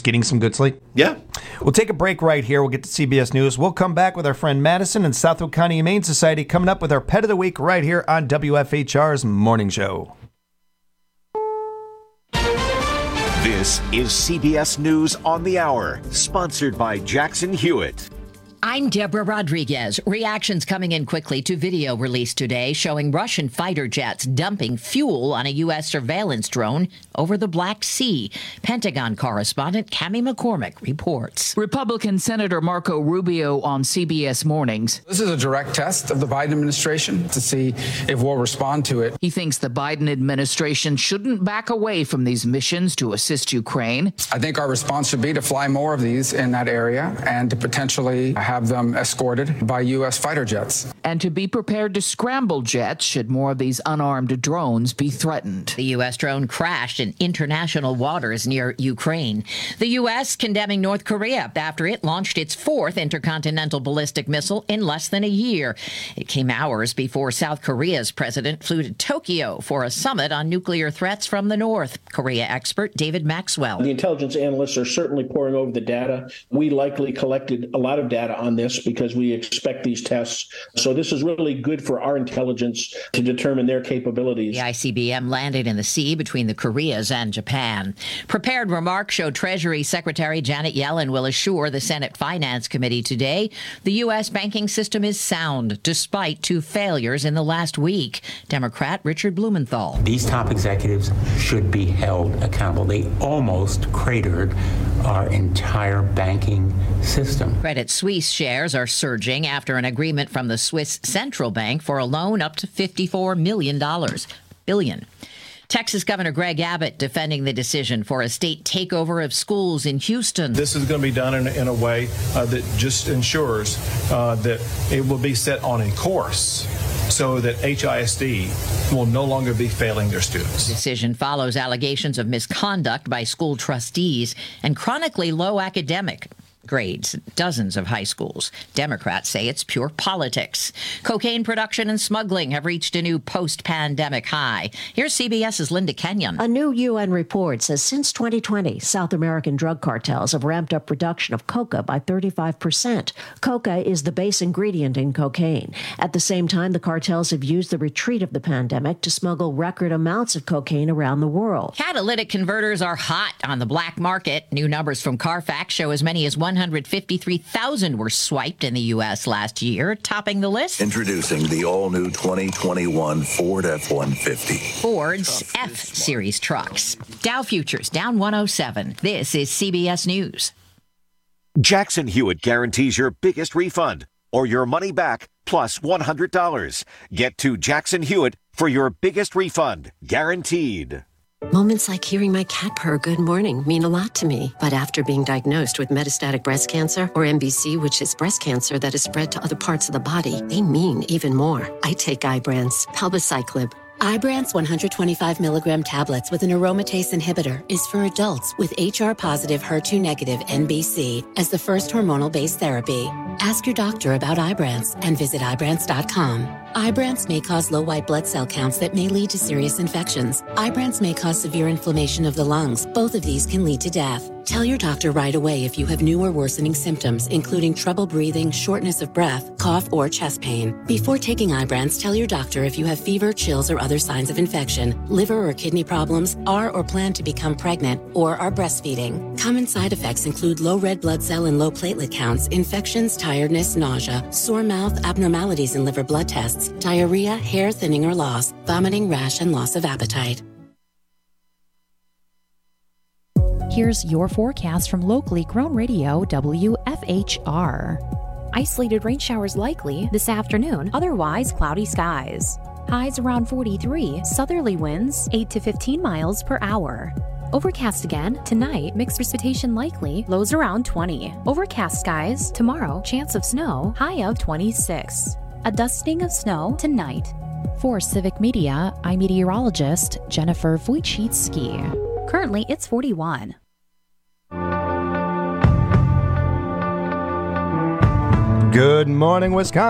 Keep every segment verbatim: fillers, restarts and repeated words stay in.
just getting some good sleep? Yeah. We'll take a break right here. We'll get to C B S News. We'll come back with our friend Madison and Southwood County Humane Society coming up with our Pet of the Week right here on W F H R's Morning Show. This is C B S News on the Hour, sponsored by Jackson Hewitt. I'm Deborah Rodriguez. Reactions coming in quickly to video released today showing Russian fighter jets dumping fuel on a U S surveillance drone over the Black Sea. Pentagon correspondent Cammie McCormick reports. Republican Senator Marco Rubio on C B S Mornings. This is a direct test of the Biden administration to see if we'll respond to it. He thinks the Biden administration shouldn't back away from these missions to assist Ukraine. I think our response should be to fly more of these in that area and to potentially have them escorted by U S fighter jets. And to be prepared to scramble jets should more of these unarmed drones be threatened. The U S drone crashed in international waters near Ukraine. The U S condemning North Korea after it launched its fourth intercontinental ballistic missile in less than a year. It came hours before South Korea's president flew to Tokyo for a summit on nuclear threats from the North. Korea expert David Maxwell. The intelligence analysts are certainly poring over the data. We likely collected a lot of data on this because we expect these tests. So this is really good for our intelligence to determine their capabilities. The I C B M landed in the sea between the Koreas and Japan. Prepared remarks show Treasury Secretary Janet Yellen will assure the Senate Finance Committee today the U S banking system is sound despite two failures in the last week. Democrat Richard Blumenthal. These top executives should be held accountable. They almost cratered our entire banking system. Credit Suisse shares are surging after an agreement from the Swiss Central Bank for a loan up to fifty-four million dollars. Billion. Texas Governor Greg Abbott defending the decision for a state takeover of schools in Houston. This is going to be done in, in a way uh, that just ensures uh, that it will be set on a course so that H I S D will no longer be failing their students. The decision follows allegations of misconduct by school trustees and chronically low academic grades, dozens of high schools. Democrats say it's pure politics. Cocaine production and smuggling have reached a new post-pandemic high. Here's CBS's Linda Kenyon. A new U N report says since twenty twenty, South American drug cartels have ramped up production of coca by thirty-five percent. Coca is the base ingredient in cocaine. At the same time, the cartels have used the retreat of the pandemic to smuggle record amounts of cocaine around the world. Catalytic converters are hot on the black market. New numbers from Carfax show as many as one hundred fifty-three thousand were swiped in the U S last year, topping the list. Introducing the all-new twenty twenty-one Ford F one fifty. Ford's F-Series trucks. Dow futures down one oh seven. This is C B S News. Jackson Hewitt guarantees your biggest refund or your money back plus one hundred dollars. Get to Jackson Hewitt for your biggest refund, guaranteed. Moments like hearing my cat purr good morning mean a lot to me. But after being diagnosed with metastatic breast cancer, or M B C, which is breast cancer that is spread to other parts of the body, they mean even more. I take Ibrance, palbociclib. Ibrance one hundred twenty-five milligram tablets with an aromatase inhibitor is for adults with H R-positive, H E R two negative M B C as the first hormonal-based therapy. Ask your doctor about Ibrance and visit Ibrance dot com. Ibrance may cause low white blood cell counts that may lead to serious infections. Ibrance may cause severe inflammation of the lungs. Both of these can lead to death. Tell your doctor right away if you have new or worsening symptoms, including trouble breathing, shortness of breath, cough, or chest pain. Before taking Ibrance, tell your doctor if you have fever, chills, or other signs of infection, liver or kidney problems, are or plan to become pregnant, or are breastfeeding. Common side effects include low red blood cell and low platelet counts, infections, tiredness, nausea, sore mouth, abnormalities in liver blood tests, diarrhea, hair thinning or loss, vomiting, rash, and loss of appetite. Here's your forecast from locally grown radio W F H R. Isolated rain showers likely this afternoon, otherwise cloudy skies. Highs around forty-three, southerly winds eight to fifteen miles per hour. Overcast again tonight, mixed precipitation likely, lows around twenty. Overcast skies tomorrow, chance of snow, high of twenty-six. A dusting of snow tonight. For Civic Media, I'm meteorologist Jennifer Wojcicki. Currently, it's forty-one. Good morning, Wisconsin.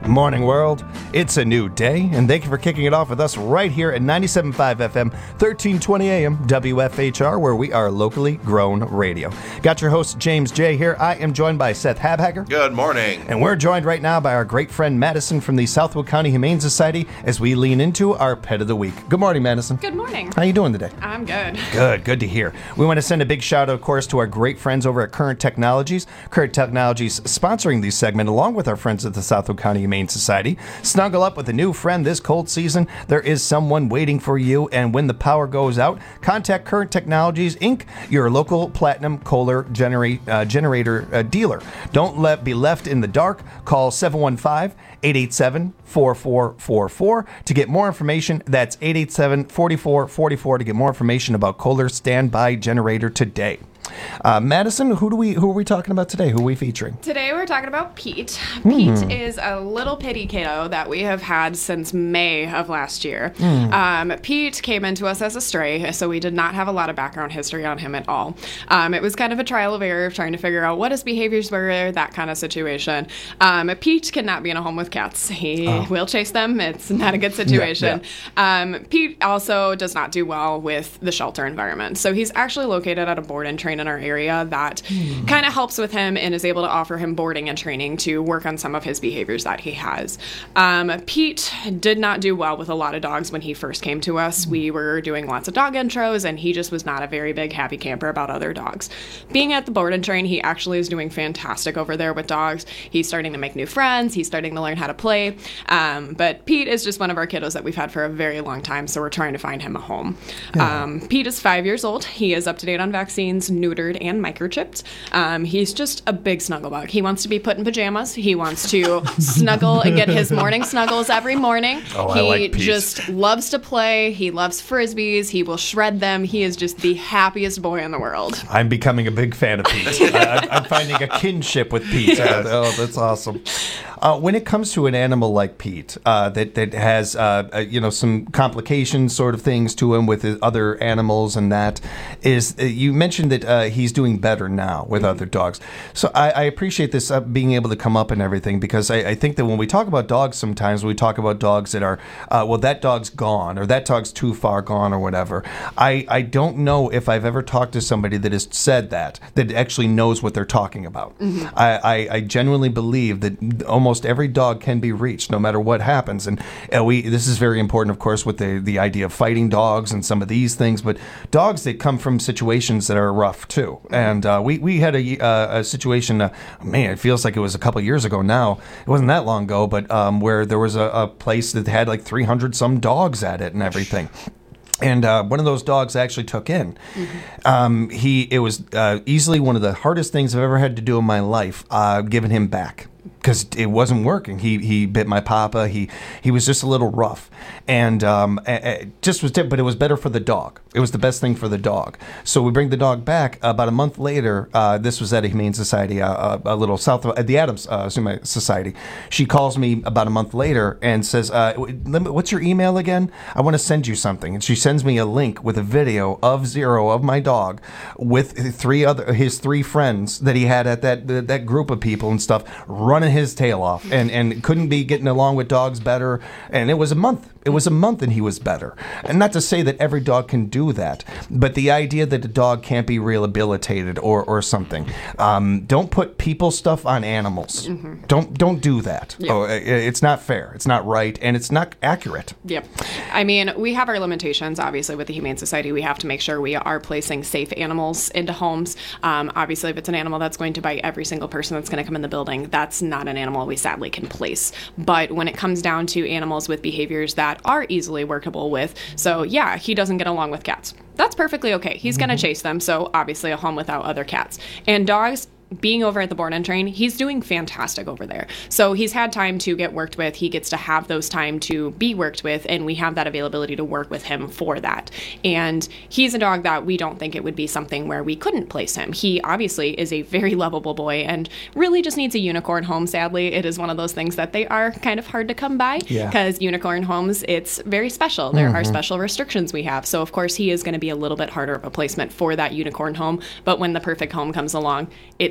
Morning world, it's a new day, and thank you for kicking it off with us right here at ninety-seven point five F M, thirteen twenty A M, W F H R, where we are locally grown radio. Got your host, James J. here. I am joined by Seth Habhacker. Good morning. And we're joined right now by our great friend Madison from the Southwood County Humane Society as we lean into our Pet of the Week. Good morning, Madison. Good morning. How you doing today? I'm good. Good, good to hear. We want to send a big shout out, of course, to our great friends over at Current Technologies. Current Technologies sponsoring this segment along with our friends at the Southwood County Humane Society. Snuggle up with a new friend this cold season. There is someone waiting for you, and when the power goes out, contact Current Technologies, Incorporated, your local platinum Kohler generate, uh, generator uh, dealer. Don't let be left in the dark. Call seven one five, eight eight seven, four four four four to get more information. That's eight eight seven, four four four four to get more information about Kohler standby generator today. Uh, Madison, who do we who are we talking about today? Who are we featuring? Today we're talking about Pete. Mm. Pete is a little pitty kiddo that we have had since May of last year. Mm. Um, Pete came into us as a stray, so we did not have a lot of background history on him at all. Um, it was kind of a trial of error of trying to figure out what his behaviors were, that kind of situation. Um, Pete cannot be in a home with cats. He oh. will chase them. It's not a good situation. Yeah, yeah. Um, Pete also does not do well with the shelter environment. So he's actually located at a board and train in our area that mm. kind of helps with him and is able to offer him boarding and training to work on some of his behaviors that he has. Um, Pete did not do well with a lot of dogs when he first came to us. Mm. We were doing lots of dog intros, and he just was not a very big happy camper about other dogs. Being at the board and train, he actually is doing fantastic over there with dogs. He's starting to make new friends. He's starting to learn how to play. Um, but Pete is just one of our kiddos that we've had for a very long time, so we're trying to find him a home. Yeah. Um, Pete is five years old. He is up to date on vaccines, neutered, and microchipped. Um, he's just a big snuggle bug. He wants to be put in pajamas. He wants to snuggle and get his morning snuggles every morning. Oh, he I like Pete. just loves to play. He loves frisbees. He will shred them. He is just the happiest boy in the world. I'm becoming a big fan of Pete. I, I'm finding a kinship with Pete. Yes. Oh, that's awesome. Uh, when it comes to an animal like Pete, uh, that that has uh, uh, you know some complications, sort of things to him with his other animals, and that is uh, you mentioned that uh, he's doing better now with mm-hmm. other dogs. So I, I appreciate this uh, being able to come up and everything, because I, I think that when we talk about dogs, sometimes we talk about dogs that are uh, well, that dog's gone, or that dog's too far gone, or whatever. I I don't know if I've ever talked to somebody that has said that that actually knows what they're talking about. Mm-hmm. I, I I genuinely believe that almost every dog can be reached no matter what happens, and uh, we this is very important, of course, with the the idea of fighting dogs and some of these things, but dogs that come from situations that are rough too. And uh, we we had a, uh, a situation, uh, man, it feels like it was a couple years ago now. It wasn't that long ago, but um, where there was a, a place that had like three hundred some dogs at it and everything. And uh, one of those dogs I actually took in. Mm-hmm. Um, he it was uh, easily one of the hardest things I've ever had to do in my life, uh, giving him back. Because it wasn't working. He he bit my papa. He he was just a little rough, and um, it just was. But it was better for the dog. It was the best thing for the dog. So we bring the dog back. About a month later, uh, this was at a Humane Society, uh, a, a little south of at the Adams uh, Society. She calls me about a month later and says, uh, "What's your email again? I want to send you something." And she sends me a link with a video of Zero, of my dog, with three other his three friends that he had at that that group of people and stuff, running his tail off, and, and couldn't be getting along with dogs better. And it was a month. It was a month and he was better. And not to say that every dog can do that, but the idea that a dog can't be rehabilitated or, or something. Um, don't put people stuff on animals. Mm-hmm. Don't don't do that. Yep. Oh, it's not fair. It's not right, and it's not accurate. Yep. I mean, we have our limitations. Obviously, with the Humane Society, we have to make sure we are placing safe animals into homes. Um, obviously, if it's an animal that's going to bite every single person that's going to come in the building, that's not an animal we sadly can place. But when it comes down to animals with behaviors that are easily workable with, so yeah, he doesn't get along with cats. That's perfectly okay. He's mm-hmm. going to chase them, so obviously a home without other cats. And dogs, being over at the board and train, he's doing fantastic over there. So he's had time to get worked with. He gets to have those time to be worked with, and we have that availability to work with him for that. And he's a dog that we don't think it would be something where we couldn't place him. He obviously is a very lovable boy and really just needs a unicorn home, sadly. It is one of those things that they are kind of hard to come by because yeah. unicorn homes, it's very special. There mm-hmm. are special restrictions we have. So of course he is going to be a little bit harder of a placement for that unicorn home. But when the perfect home comes along, it's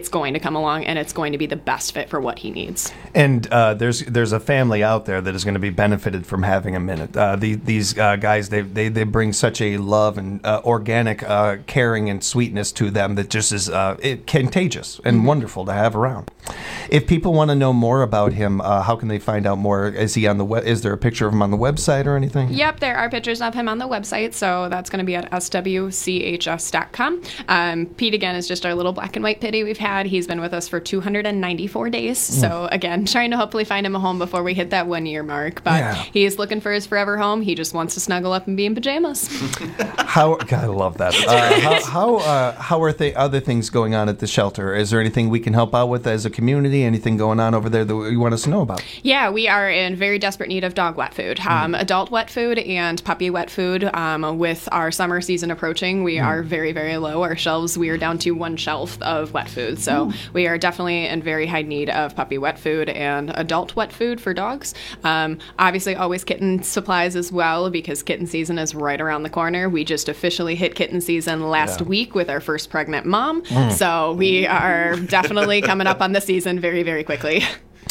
it's going to come along and it's going to be the best fit for what he needs. And uh, there's there's a family out there that is going to be benefited from having a minute. Uh, the, these uh, guys, they, they they bring such a love and uh, organic uh, caring and sweetness to them that just is uh, it, contagious and mm-hmm. wonderful to have around. If people want to know more about him, uh, how can they find out more? Is he on the web? Is there a picture of him on the website or anything? Yep, there are pictures of him on the website, so that's going to be at S W C H S dot com. Um, Pete, again, is just our little black and white pitty we've had. He's been with us for two hundred ninety-four days, mm. so again, trying to hopefully find him a home before we hit that one-year mark, but yeah. he is looking for his forever home. He just wants to snuggle up and be in pajamas. how God, I love that. Uh, how how, uh, how are th- other things going on at the shelter? Is there anything we can help out with as a community? Anything going on over there that you want us to know about? Yeah, we are in very desperate need of dog wet food, um, mm. adult wet food and puppy wet food. Um, with our summer season approaching, we mm. are very, very low. Our shelves, we are down to one shelf of wet food. So mm. we are definitely in very high need of puppy wet food and adult wet food for dogs. Um, obviously, always kitten supplies as well, because kitten season is right around the corner. We just officially hit kitten season last yeah. week with our first pregnant mom. Mm. So we are definitely coming up on the season very, very quickly.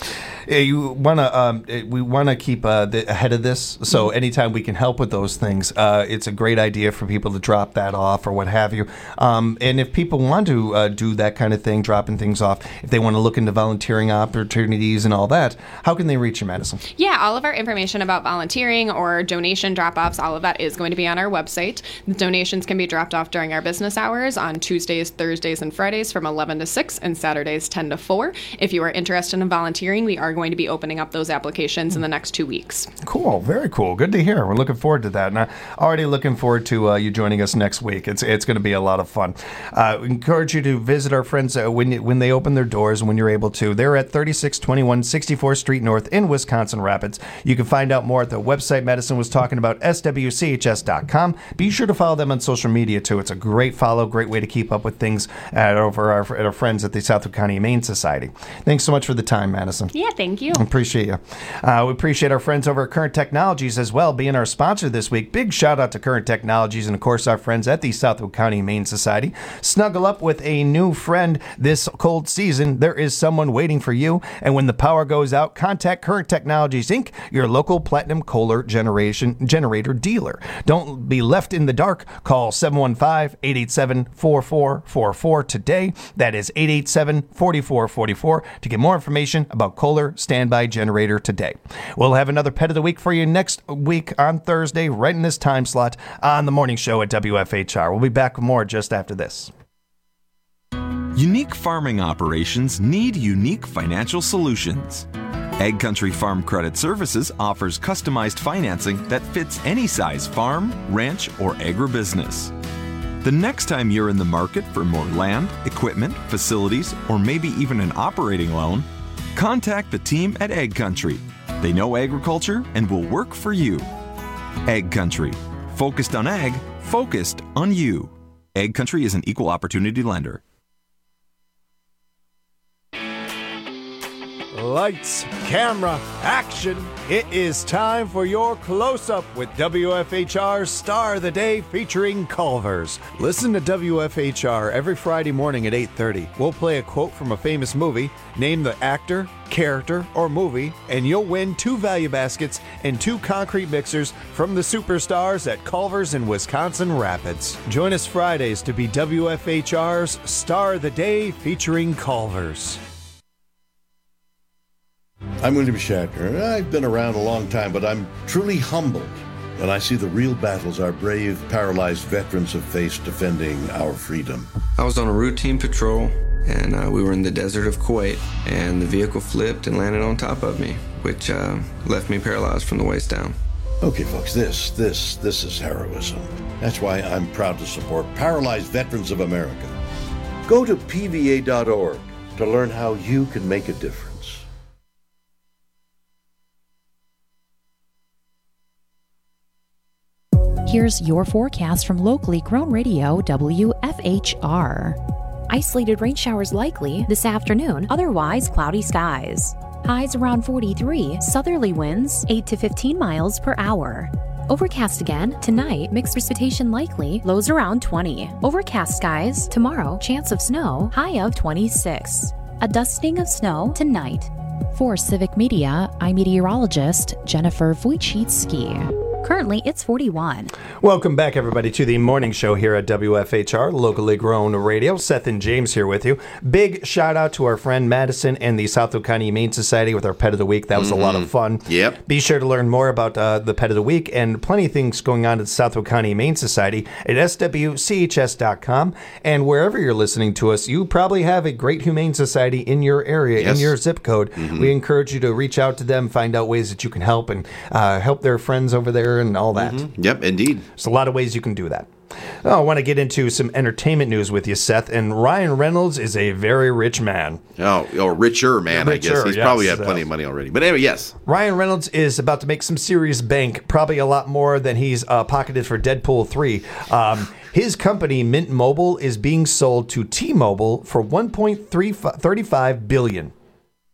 You want to, um, we want to keep uh, the, ahead of this. So mm-hmm. anytime we can help with those things, uh, it's a great idea for people to drop that off or what have you. Um, and if people want to uh, do that kind of thing, dropping things off, if they want to look into volunteering opportunities and all that, how can they reach you, Madison? Yeah, all of our information about volunteering or donation drop-offs, all of that is going to be on our website. The donations can be dropped off during our business hours on Tuesdays, Thursdays, and Fridays from eleven to six and Saturdays ten to four. If you are interested in volunteering, we are going to be opening up those applications in the next two weeks. Cool. Very cool. Good to hear. We're looking forward to that. And I'm already looking forward to uh, you joining us next week. It's it's going to be a lot of fun. Uh, we encourage you to visit our friends uh, when you, when they open their doors, when you're able to. They're at thirty-six twenty-one sixty-fourth Street North in Wisconsin Rapids. You can find out more at the website Madison was talking about, S W C H S dot com. Be sure to follow them on social media, too. It's a great follow, great way to keep up with things at, over our, at our friends at the Southwood County Humane Society. Thanks so much for the time, Madison. Yeah, thank you. Appreciate you. Uh, we appreciate our friends over at Current Technologies as well, being our sponsor this week. Big shout out to Current Technologies and, of course, our friends at the Southwood County Humane Society. Snuggle up with a new friend this cold season. There is someone waiting for you. And when the power goes out, contact Current Technologies, Incorporated, your local Platinum Kohler generation generator dealer. Don't be left in the dark. Call seven one five, eight eight seven, four four four four today. That is eight eight seven, four four four four to get more information about Kohler Standby Generator today. We'll have another Pet of the Week for you next week on Thursday, right in this time slot on the morning show at W F H R. We'll be back with more just after this. Unique farming operations need unique financial solutions. Egg Country Farm Credit Services offers customized financing that fits any size farm, ranch, or agribusiness. The next time you're in the market for more land, equipment, facilities, or maybe even an operating loan, contact the team at Egg Country. They know agriculture and will work for you. Egg Country. Focused on ag, focused on you. Egg Country is an equal opportunity lender. Lights, camera, action. It is time for your close-up with W F H R's Star of the Day featuring Culver's. Listen to W F H R every Friday morning at eight thirty. We'll play a quote from a famous movie, name the actor, character, or movie, and you'll win two value baskets and two concrete mixers from the superstars at Culver's in Wisconsin Rapids. Join us Fridays to be W F H R's Star of the Day featuring Culver's. I'm William Shatner. I've been around a long time, but I'm truly humbled when I see the real battles our brave, paralyzed veterans have faced defending our freedom. I was on a routine patrol, and uh, we were in the desert of Kuwait, and the vehicle flipped and landed on top of me, which uh, left me paralyzed from the waist down. Okay, folks, this, this, this is heroism. That's why I'm proud to support Paralyzed Veterans of America. Go to P V A dot org to learn how you can make a difference. Here's your forecast from locally grown radio W F H R. Isolated rain showers likely this afternoon, otherwise cloudy skies. Highs around forty-three, southerly winds eight to fifteen miles per hour. Overcast again. Tonight, mixed precipitation likely. Lows around twenty. Overcast skies. Tomorrow, chance of snow. High of twenty-six. A dusting of snow tonight. For Civic Media, I'm meteorologist Jennifer Wojcicki. Currently, it's forty-one. Welcome back, everybody, to the morning show here at W F H R, locally grown radio. Seth and James here with you. Big shout out to our friend Madison and the Southfield County Humane Society with our Pet of the Week. That was mm-hmm. a lot of fun. Yep. Be sure to learn more about uh, the Pet of the Week and plenty of things going on at the Southfield County Humane Society at S W C H S dot com. And wherever you're listening to us, you probably have a great Humane Society in your area, yes. in your zip code. Mm-hmm. We encourage you to reach out to them, find out ways that you can help, and uh, help their friends over there and all that. Mm-hmm. Yep, indeed. There's a lot of ways you can do that. Oh, I want to get into some entertainment news with you, Seth. And Ryan Reynolds is a very rich man. Oh, or richer man, richer, I guess. He's yes, probably had plenty of money already. But anyway, yes. Ryan Reynolds is about to make some serious bank, probably a lot more than he's uh, pocketed for Deadpool three. Um, his company, Mint Mobile, is being sold to T-Mobile for one point three five billion dollars.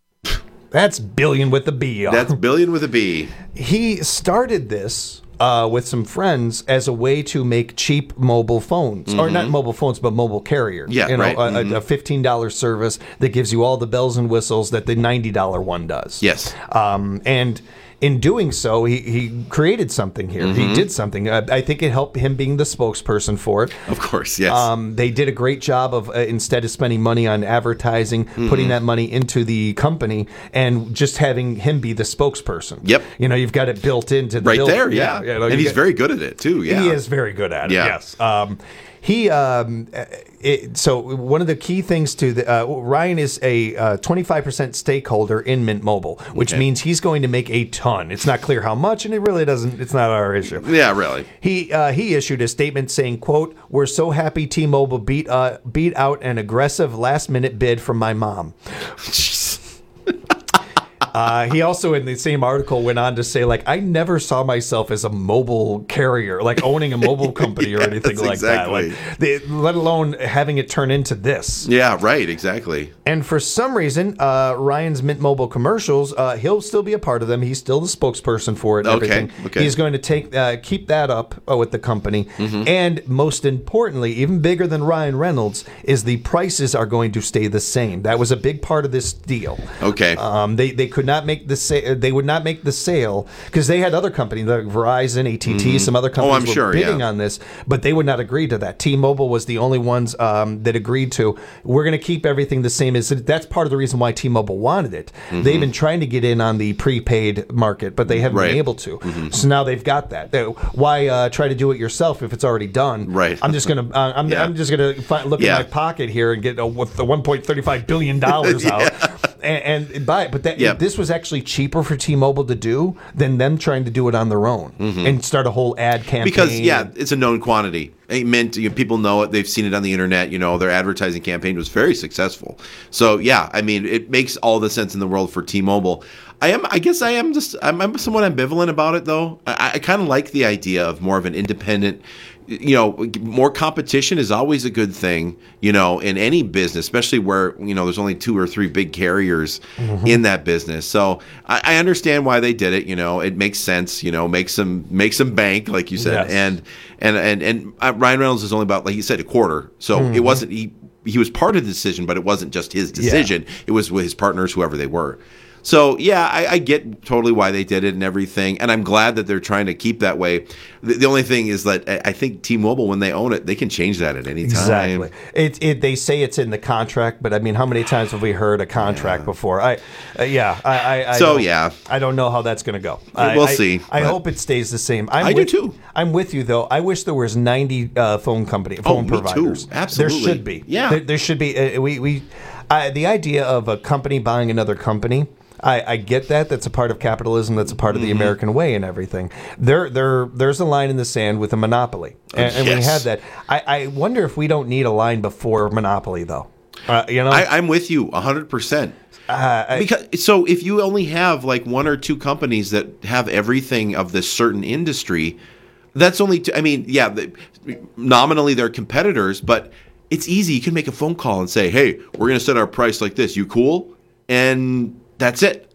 That's billion with a B. Y'all. That's billion with a B. He started this uh, with some friends as a way to make cheap mobile phones. Mm-hmm. Or not mobile phones, but mobile carriers. Yeah, you know, right. a, Mm-hmm. a fifteen dollars service that gives you all the bells and whistles that the ninety dollars one does. Yes. Um, and in doing so, he, he created something here. Mm-hmm. He did something. Uh, I think it helped him being the spokesperson for it. Of course, yes. Um, they did a great job of, uh, instead of spending money on advertising, mm-hmm. putting that money into the company and just having him be the spokesperson. Yep. You know, you've got it built into the Right build. there, yeah. yeah you know, and he's get, very good at it, too, yeah. He is very good at it, yeah. yes. Um, He um, it, so one of the key things to the uh, Ryan is a uh, twenty-five percent stakeholder in Mint Mobile, which okay. means he's going to make a ton. It's not clear how much, and it really doesn't. It's not our issue. Yeah, really. He uh, he issued a statement saying, "quote We're so happy T-Mobile beat uh, beat out an aggressive last minute bid from my mom." Uh, he also, in the same article, went on to say, like, I never saw myself as a mobile carrier, like owning a mobile company or yes, anything like exactly. that. Like, they, let alone having it turn into this. Yeah, right, exactly. And for some reason, uh, Ryan's Mint Mobile commercials, uh, he'll still be a part of them. He's still the spokesperson for it and okay, everything. Okay. He's going to take uh, keep that up uh, with the company. Mm-hmm. And most importantly, even bigger than Ryan Reynolds, is the prices are going to stay the same. That was a big part of this deal. Okay. Um, they, they could not make the sale. They would not make the sale because they had other companies like Verizon, A T T, mm-hmm. some other companies oh, I'm were sure, bidding yeah. on this, but they would not agree to that. T-Mobile was the only ones um, that agreed to. We're going to keep everything the same. As that's part of the reason why T-Mobile wanted it. Mm-hmm. They've been trying to get in on the prepaid market, but they haven't right. been able to. Mm-hmm. So now they've got that. They, why uh, try to do it yourself if it's already done? Right. I'm just gonna. Uh, I'm, yeah. I'm just gonna fi- look yeah. in my pocket here and get uh, with the one point three five billion dollars yeah. out and, and buy it. But that yep. this was actually cheaper for T-Mobile to do than them trying to do it on their own mm-hmm. and start a whole ad campaign. Because yeah, it's a known quantity. It meant you know, people know it. They've seen it on the internet. You know, their advertising campaign was very successful. So yeah, I mean, it makes all the sense in the world for T-Mobile. I am. I guess I am just. I'm, I'm somewhat ambivalent about it, though. I, I kind of like the idea of more of an independent. You know, more competition is always a good thing. You know, in any business, especially where you know there's only two or three big carriers mm-hmm. in that business. So I, I understand why they did it. You know, it makes sense. You know, make some make some bank, like you said. Yes. And and and and uh, Ryan Reynolds is only about, like you said, a quarter. So mm-hmm. it wasn't he. He was part of the decision, but it wasn't just his decision. Yeah. It was with his partners, whoever they were. So, yeah, I, I get totally why they did it and everything, and I'm glad that they're trying to keep that way. The, the only thing is that I think T-Mobile, when they own it, they can change that at any time. Exactly. It, it, they say it's in the contract, but, I mean, how many times have we heard a contract yeah. before? I, uh, Yeah, I, I, I So, don't, yeah. I don't know how that's going to go. We'll I, see. I, I hope it stays the same. I'm I with, do, too. I'm with you, though. I wish there was ninety uh, phone company, phone oh, providers. Me too. Absolutely. There should be. Yeah. There, there should be. Uh, we, we, uh, the idea of a company buying another company, I, I get that. That's a part of capitalism. That's a part of the mm-hmm. American way and everything. There, there, there's a line in the sand with a monopoly, and, and yes. we had that. I, I wonder if we don't need a line before monopoly, though. Uh, you know, I, I'm with you one hundred percent. Uh, I, because so if you only have like one or two companies that have everything of this certain industry, that's only. Two, I mean, yeah, the, nominally they're competitors, but it's easy. You can make a phone call and say, "Hey, we're going to set our price like this. You cool?" And that's it.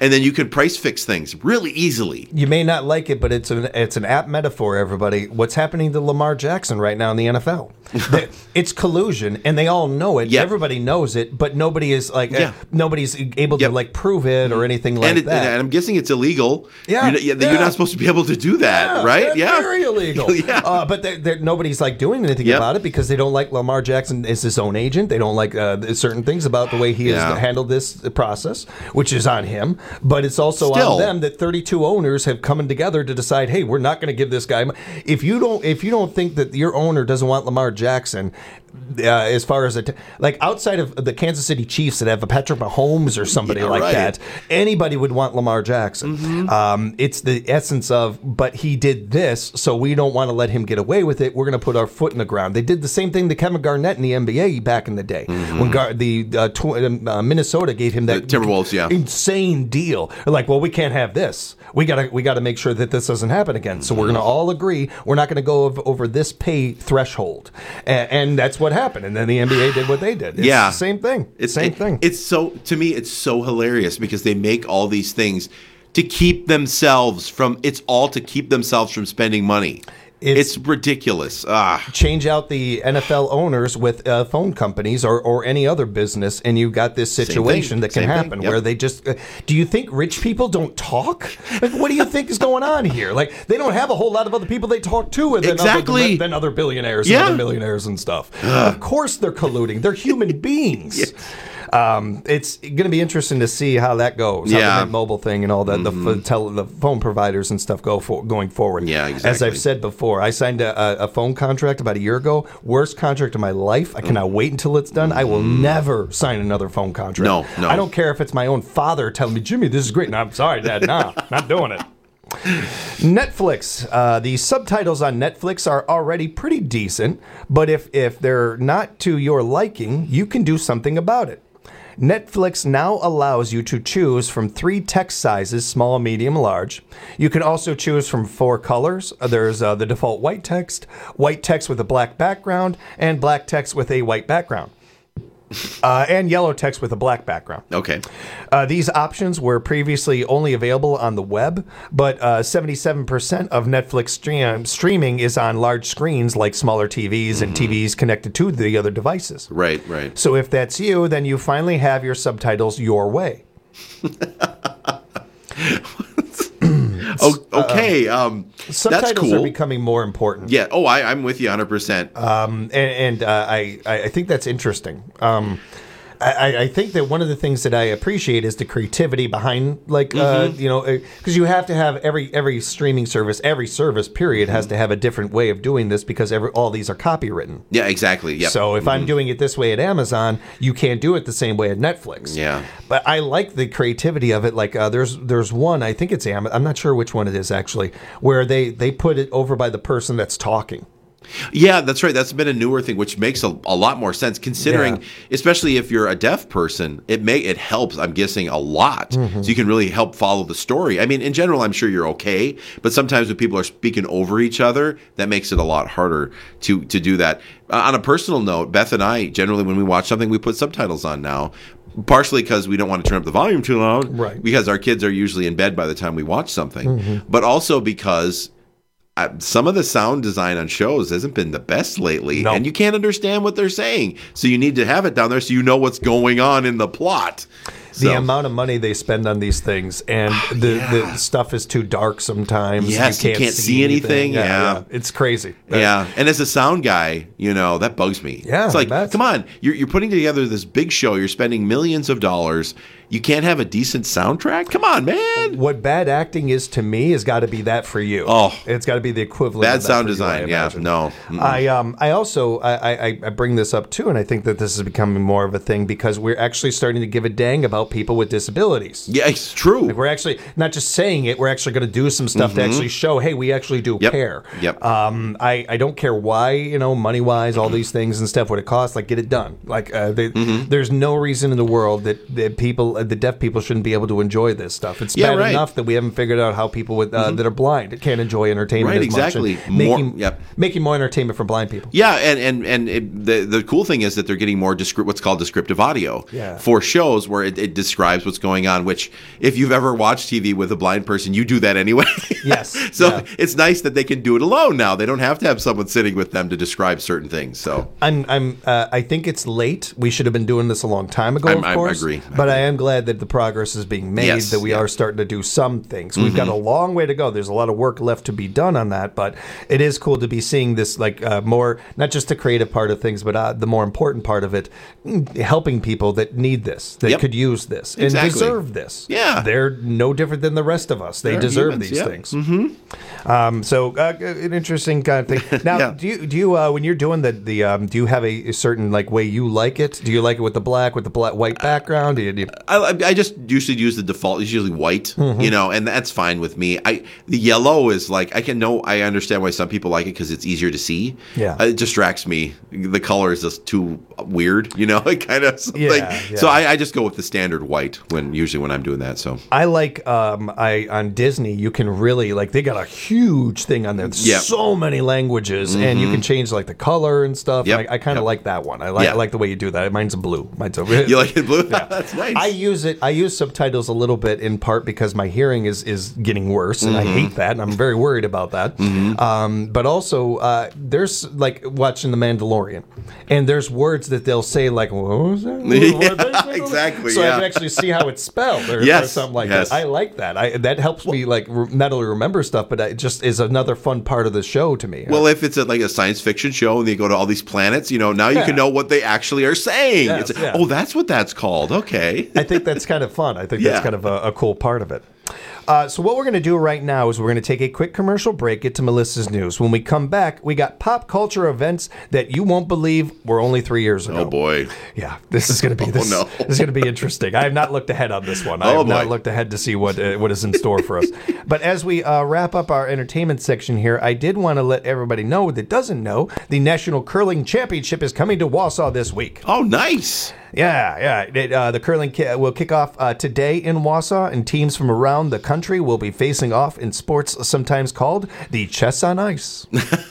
and then you can price fix things really easily. You may not like it, but it's an it's an apt metaphor, everybody. What's happening to Lamar Jackson right now in the N F L? It's collusion, and they all know it. Yep. Everybody knows it, but nobody is like Yeah. uh, nobody's able Yep. to like prove it or anything like and, it, that. and I'm guessing it's illegal. Yeah, you're, you're yeah. not supposed to be able to do that, Yeah, right? that's Yeah, very illegal. yeah. Uh, but they're, they're, nobody's like doing anything Yep. about it because they don't like Lamar Jackson as his own agent. They don't like uh, certain things about the way he Yeah. has handled this process, which is on him. But it's also Still. on them that thirty-two owners have come together to decide, hey, we're not going to give this guy. If you don't, if you don't think that your owner doesn't want Lamar Jackson. Uh, as far as a t- like outside of the Kansas City Chiefs that have a Patrick Mahomes or somebody Yeah, like right. that, anybody would want Lamar Jackson. Mm-hmm. Um, it's the essence of, but he did this, so we don't want to let him get away with it. We're going to put our foot in the ground. They did the same thing to Kevin Garnett in the N B A back in the day when Gar- the uh, tw- uh, Minnesota gave him that Mm-hmm. The Timberwolves, yeah. insane deal. They're like, well, we can't have this. We gotta we gotta make sure that this doesn't happen again. So we're gonna all agree we're not gonna go over, over this pay threshold, and, and that's what happened. And then the N B A did what they did. It's Yeah. the same thing. It's same it- thing. It's so to me, it's so hilarious because they make all these things to keep themselves from. It's all to keep themselves from spending money. It's, It's- ridiculous. Ah, Change out the N F L owners with uh, phone companies or, or any other business, and you've got this thing. situation that can Same thing. happen Yep. where they just. Uh, do you think rich people don't talk? Like, what do you think is going on here? Like, they don't have a whole lot of other people they talk to than Exactly. other, than other billionaires Yeah. and other millionaires and stuff. Of course, they're colluding. They're human beings. Yes. Um, it's going to be interesting to see how that goes. How Yeah. the Mint Mobile thing and all that, Mhm. the, f- tele, the phone providers and stuff go for, going forward. Yeah, As exactly. I've said before, I signed a, a, a phone contract about a year ago. Worst contract of my life. I cannot wait until it's done. I will never sign another phone contract. No, no. I don't care if it's my own father telling me, Jimmy, this is great. No, I'm sorry, Dad. No, not doing it. Netflix. Uh, the subtitles on Netflix are already pretty decent, but if, if they're not to your liking, you can do something about it. Netflix now allows you to choose from three text sizes, small, medium, large. You can also choose from four colors. Uh, There's uh, the default white text, white text with a black background, and black text with a white background. Uh, and yellow text with a black background. okay. Uh, these options were previously only available on the web, but uh, seventy-seven percent of Netflix stream- streaming is on large screens like smaller T Vs and T Vs connected to the other devices. Right, right. So if that's you, then you finally have your subtitles your way. Oh, okay. Um, Subtitles that's cool. are becoming more important. yeah. Oh, I, I'm with you one hundred percent. Um, and and uh, I, I think that's interesting. Um, I, I think that one of the things that I appreciate is the creativity behind, like, uh, Mhm. you know, because you have to have every every streaming service, every service, period, has to have a different way of doing this because every, all these are copywritten. Yeah, exactly. Yep. So if I'm Mhm. doing it this way at Amazon, you can't do it the same way at Netflix. Yeah. But I like the creativity of it. Like uh, there's there's one, I think it's Amazon. I'm not sure which one it is actually, where they they put it over by the person that's talking. Yeah, that's right. That's been a newer thing, which makes a, a lot more sense considering, Yeah. especially if you're a deaf person, it may it helps. I'm guessing a lot, Mhm. so you can really help follow the story. I mean, in general, I'm sure you're okay, but sometimes when people are speaking over each other, that makes it a lot harder to to do that. Uh, on a personal note, Beth and I generally, when we watch something, we put subtitles on now. Partially because we don't want to turn up the volume too loud, Right. because our kids are usually in bed by the time we watch something, Mhm. but also because Uh, some of the sound design on shows hasn't been the best lately, No. and you can't understand what they're saying. So you need to have it down there so you know what's going on in the plot. The So- amount of money they spend on these things, and the, the stuff is too dark sometimes. Yes, you can't see anything. Yeah. it's crazy. Yeah, and as a sound guy, you know, that bugs me. Yeah, it's like, I bet. come on, you're, you're putting together this big show, you're spending millions of dollars, you can't have a decent soundtrack? Come on, man. What bad acting is to me has got to be that for you. Oh. It's got to be the equivalent. Bad of that sound for you, I design, yeah, imagine. no. Mm-mm. I um I also I, I I bring this up too, and I think that this is becoming more of a thing because we're actually starting to give a dang about people with disabilities. Yeah, it's true. Like we're actually not just saying it; we're actually going to do some stuff to Mhm. actually show, hey, we actually do Yep. care. Yep. Um, I I don't care why, you know, money wise, all these things and stuff. What it costs, like get it done. Like uh, they, Mm-hmm. there's no reason in the world that, that people the deaf people shouldn't be able to enjoy this stuff. It's Yeah, bad right. enough that we haven't figured out how people with uh, that are blind can't enjoy entertainment Right, as much. exactly. And Making, More- yep. making more entertainment for blind people. Yeah, and and and it, the the cool thing is that they're getting more descri- what's called descriptive audio Yeah. for shows where it, it describes what's going on. Which, if you've ever watched T V with a blind person, you do that anyway. Yes. So yeah. it's nice that they can do it alone now. They don't have to have someone sitting with them to describe certain things. So I'm, I'm, uh, I think it's late. We should have been doing this a long time ago, I'm- of I'm- I course. agree. I But I am glad that the progress is being made, Yes, that we yeah. are starting to do some things. We've got Mhm. a long way to go. There's a lot of work left to be done on that, but it is cool to be seeing this, like, uh, more, not just the creative part of things, but uh, the more important part of it, mm, helping people that need this, that Yep. could use this, and Exactly. deserve this. Yeah. They're no different than the rest of us. They They're deserve humans, these yeah. things. Mhm. Um, so uh, an interesting kind of thing. Now, Yeah. do you do you uh, when you're doing the the um, do you have a, a certain like way you like it? Do you like it with the black with the black white background? Do you, do you, I, I just usually use the default. It's usually white, Mhm. you know, and that's fine with me. I the yellow is like I can know I understand why some people like it because it's easier to see. Yeah. Uh, it distracts me. The color is just too weird, you know. It kind of Yeah, like yeah. so. I, I just go with the standard white when usually when I'm doing that. So I like um, I on Disney you can really like they got a huge thing on there. There's Yep. so many languages and you Mhm. can change like the color and stuff. Yep, I, I kind of yep. like that one. I like Yeah. I like the way you do that. Mine's a blue. Mine's a you like it blue? That's nice. I use it. I use subtitles a little bit in part because my hearing is is getting worse, and I Mhm. hate that. And I'm very worried about that. Mhm. Um, but also, uh, there's like watching The Mandalorian, and there's words that they'll say like, "What was that?" What- what did they say?" exactly, So I yeah. can actually see how it's spelled, or, or Yes, something like yes. that. I like that. I that helps me like re- not only remember stuff, but it just is another fun part of the show to me. Well, if it's a, like a science fiction show and they go to all these planets, you know, now you Yeah. can know what they actually are saying. Yes, it's, yeah. Oh, that's what that's called. Okay. I think that's kind of fun. I think Yeah. that's kind of a, a cool part of it. Uh, so what we're going to do right now is we're going to take a quick commercial break, get to Melissa's news. When we come back, we got pop culture events that you won't believe were only three years ago. Oh boy. Yeah, this is going to be this, Oh, no. this is going to be interesting. I have not looked ahead on this one. I Oh, have not boy. looked ahead to see what uh, what is in store for us. But as we uh, wrap up our entertainment section here, I did want to let everybody know that doesn't know the National Curling Championship is coming to Wausau this week. Oh, nice. Yeah, yeah. It, uh, the curling ki- will kick off uh, today in Wausau, and teams from around the country will be facing off in sports sometimes called the chess on ice.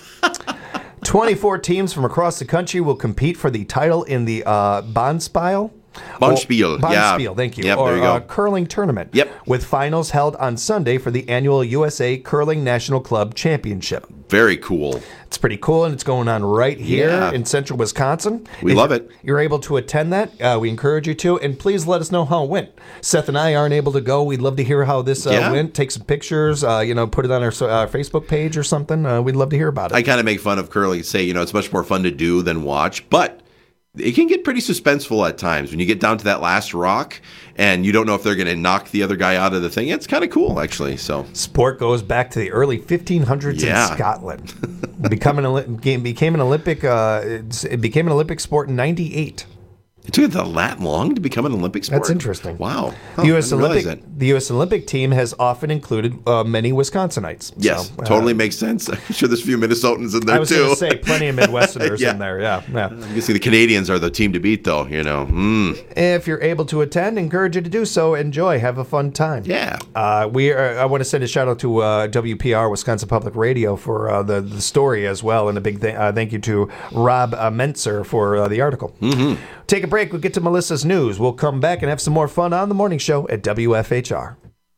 twenty-four teams from across the country will compete for the title in the uh, Bonspiel. Bonspiel, Or- yeah. Bonspiel, thank you. Yep, or there you go. Uh, curling tournament. Yep. With finals held on Sunday for the annual U S A Curling National Club Championship. Very cool. It's pretty cool, and it's going on right here Yeah. in central Wisconsin. We If love it. You're able to attend that. Uh, we encourage you to, and please let us know how it went. Seth and I aren't able to go. We'd love to hear how this uh, Yeah. went. Take some pictures. Uh, you know, put it on our so- uh, Facebook page or something. Uh, we'd love to hear about it. I kind of make fun of curling, say, you know, it's much more fun to do than watch, but it can get pretty suspenseful at times when you get down to that last rock and you don't know if they're going to knock the other guy out of the thing. It's kind of cool, actually. So Sport goes back to the early fifteen hundreds Yeah. in Scotland. Become an Oli- game became an Olympic. Uh, it's- it became an Olympic sport in ninety-eight. it took it that long to become an Olympic sport. That's interesting. Wow. Huh, The U S I didn't realize Olympic that. the U S Olympic team has often included uh, many Wisconsinites. Yes, So, uh, totally makes sense. I'm sure there's a few Minnesotans in there I was too. going to say plenty of Midwesterners Yeah. in there. Yeah, yeah. I'm guessing the Canadians are the team to beat, though. You know. Mm. If you're able to attend, encourage you to do so. Enjoy, have a fun time. Yeah. Uh, we are, I want to send a shout out to uh, W P R Wisconsin Public Radio for uh, the the story as well, and a big th- uh, thank you to Rob uh, Mentzer for uh, the article. Mm-hmm. Take a break. We'll get to Melissa's news. We'll come back and have some more fun on the morning show at W F H R.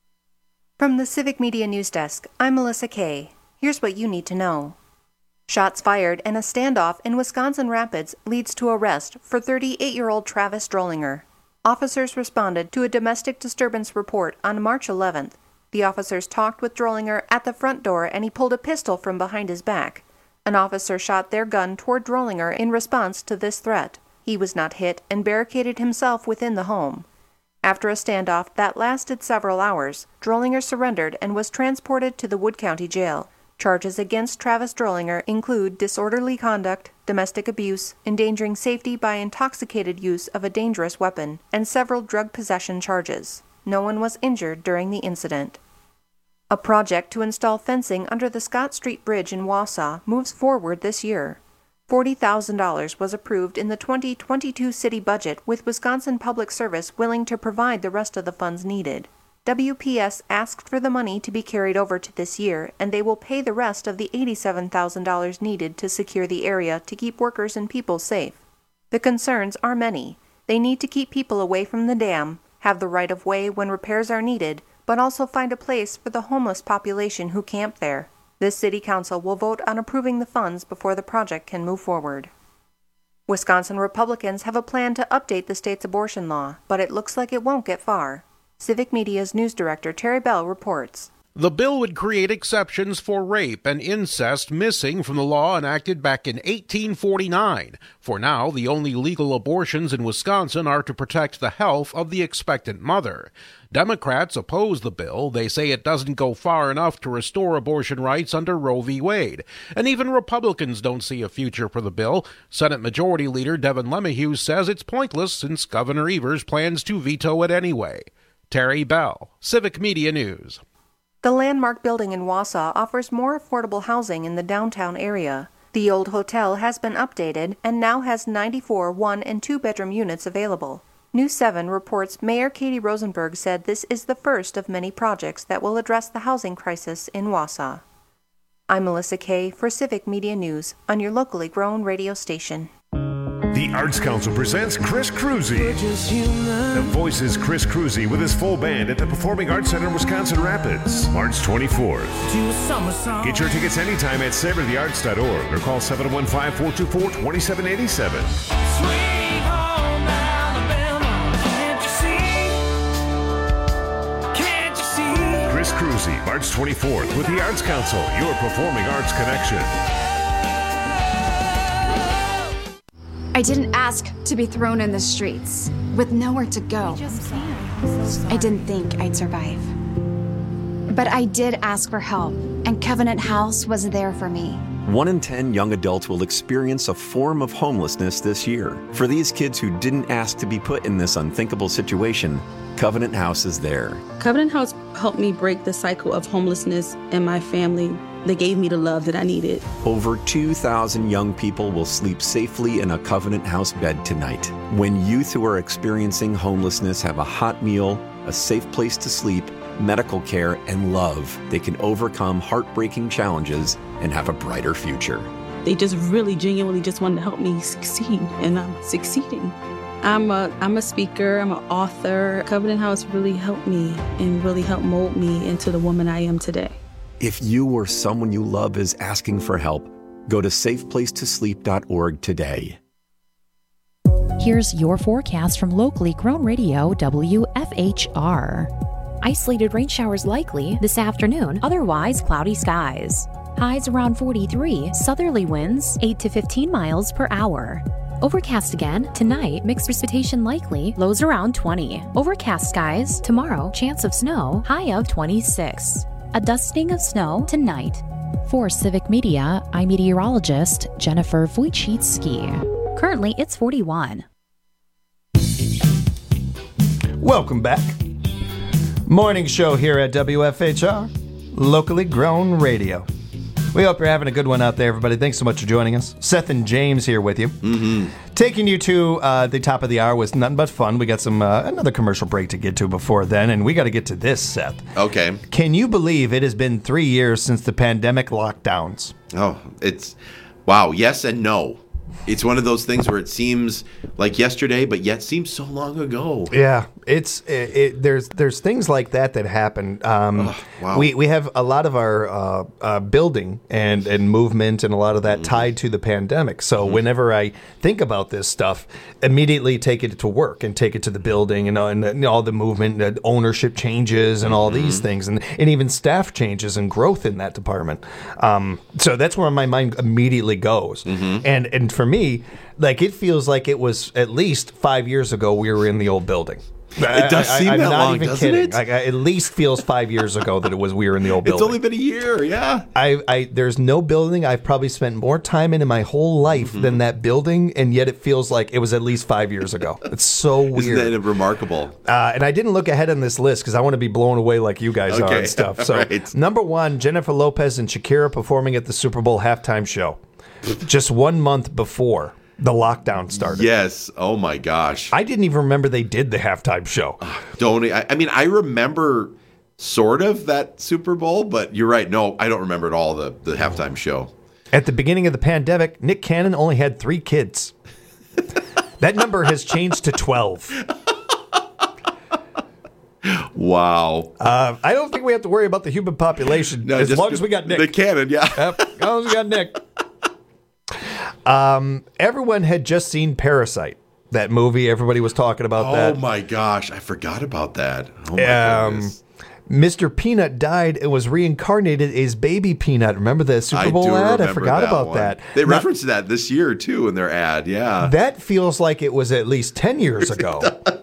From the Civic Media News Desk, I'm Melissa Kay. Here's what you need to know. Shots fired and a standoff in Wisconsin Rapids leads to arrest for thirty-eight-year-old Travis Drollinger. Officers responded to a domestic disturbance report on March eleventh. The officers talked with Drollinger at the front door and he pulled a pistol from behind his back. An officer shot their gun toward Drollinger in response to this threat. He was not hit and barricaded himself within the home. After a standoff that lasted several hours, Drollinger surrendered and was transported to the Wood County Jail. Charges against Travis Drollinger include disorderly conduct, domestic abuse, endangering safety by intoxicated use of a dangerous weapon, and several drug possession charges. No one was injured during the incident. A project to install fencing under the Scott Street Bridge in Wausau moves forward this year. forty thousand dollars was approved in the twenty twenty-two city budget, with Wisconsin Public Service willing to provide the rest of the funds needed. W P S asked for the money to be carried over to this year, and they will pay the rest of the eighty-seven thousand dollars needed to secure the area to keep workers and people safe. The concerns are many. They need to keep people away from the dam, have the right of way when repairs are needed, but also find a place for the homeless population who camp there. This City Council will vote on approving the funds before the project can move forward. Wisconsin Republicans have a plan to update the state's abortion law, but it looks like it won't get far. Civic Media's news director Terry Bell reports. The bill would create exceptions for rape and incest missing from the law enacted back in eighteen forty-nine. For now, the only legal abortions in Wisconsin are to protect the health of the expectant mother. Democrats oppose the bill. They say it doesn't go far enough to restore abortion rights under Roe v. Wade. And even Republicans don't see a future for the bill. Senate Majority Leader Devin LeMahieu says it's pointless since Governor Evers plans to veto it anyway. Terry Bell, Civic Media News. The Landmark building in Wausau offers more affordable housing in the downtown area. The old hotel has been updated and now has ninety-four one- and two-bedroom units available. News seven reports Mayor Katie Rosenberg said this is the first of many projects that will address the housing crisis in Wausau. I'm Melissa Kay for Civic Media News on your locally grown radio station. The Arts Council presents Chris Cruzy. The Voice is Chris Cruzy with his full band at the Performing Arts Center in Wisconsin Rapids, March twenty-fourth. Get your tickets anytime at savor the arts dot org or call seven oh one five, four two four, two seven eight seven. Chris Cruzy, March twenty-fourth with the Arts Council, your performing arts connection. I didn't ask to be thrown in the streets with nowhere to go. I didn't think I'd survive. But I did ask for help, and Covenant House was there for me. One in ten young adults will experience a form of homelessness this year. For these kids who didn't ask to be put in this unthinkable situation, Covenant House is there. Covenant House helped me break the cycle of homelessness in my family. They gave me the love that I needed. Over two thousand young people will sleep safely in a Covenant House bed tonight. When youth who are experiencing homelessness have a hot meal, a safe place to sleep, medical care, and love, they can overcome heartbreaking challenges and have a brighter future. They just really genuinely just wanted to help me succeed, and I'm succeeding. I'm a, I'm a speaker, I'm an author. Covenant House really helped me and really helped mold me into the woman I am today. If you or someone you love is asking for help, go to safe place to sleep dot org today. Here's your forecast from locally grown radio W F H R. Isolated rain showers likely this afternoon, otherwise cloudy skies. Highs around forty-three, southerly winds eight to fifteen miles per hour. Overcast again tonight, mixed precipitation likely, lows around twenty. Overcast skies tomorrow, chance of snow, high of twenty-six. A dusting of snow tonight. For Civic Media, I'm meteorologist Jennifer Wojcicki. Currently, it's forty-one. Welcome back. Morning show here at W F H R, locally grown radio. We hope you're having a good one out there, everybody. Thanks so much for joining us. Seth and James here with you. Mm-hmm. Taking you to uh, the top of the hour was nothing but fun. We got some uh, another commercial break to get to before then, and we got to get to this, Seth. Okay. Can you believe it has been three years since the pandemic lockdowns? Oh, it's, wow, yes and no. It's one of those things where it seems like yesterday, but yet seems so long ago. Yeah, it's it, it, there's there's things like that that happen. Um, oh, wow. We we have a lot of our uh, uh, building and, and movement and a lot of that mm-hmm. tied to the pandemic. So mm-hmm. whenever I think about this stuff, immediately take it to work and take it to the building and, uh, and, and all the movement, and ownership changes and all mm-hmm. these things, and, and even staff changes and growth in that department. Um, so that's where my mind immediately goes. Mm-hmm. And and for me. Me, like it feels like it was at least five years ago we were in the old building. It does I, seem I, I'm that not long, even doesn't kidding. it? Like, it at least feels five years ago that it was we were in the old building. It's only been a year, yeah. I, I there's no building I've probably spent more time in in my whole life mm-hmm. than that building, and yet it feels like it was at least five years ago. It's so weird. Isn't that remarkable? Uh, and I didn't look ahead on this list because I want to be blown away like you guys okay. are and stuff. So right. number one, Jennifer Lopez and Shakira performing at the Super Bowl halftime show. just one month before the lockdown started. Yes. Oh my gosh. I didn't even remember they did the halftime show. Don't I, I mean I remember sort of that Super Bowl, but you're right. No, I don't remember at all the, the halftime show. At the beginning of the pandemic, Nick Cannon only had three kids. That number has changed to twelve. Wow. Uh, I don't think we have to worry about the human population No, as just long as we got Nick. The Cannon, yeah. Yep, as long as we got Nick. Um, everyone had just seen Parasite, that movie. Everybody was talking about Oh that. my gosh, I forgot about that. Oh my Um, goodness. Mister Peanut died and was reincarnated as Baby Peanut. Remember the Super I Bowl do ad? I remember forgot that about one. that. They Now, referenced that this year too in their ad. Yeah. that feels like it was at least ten years ago.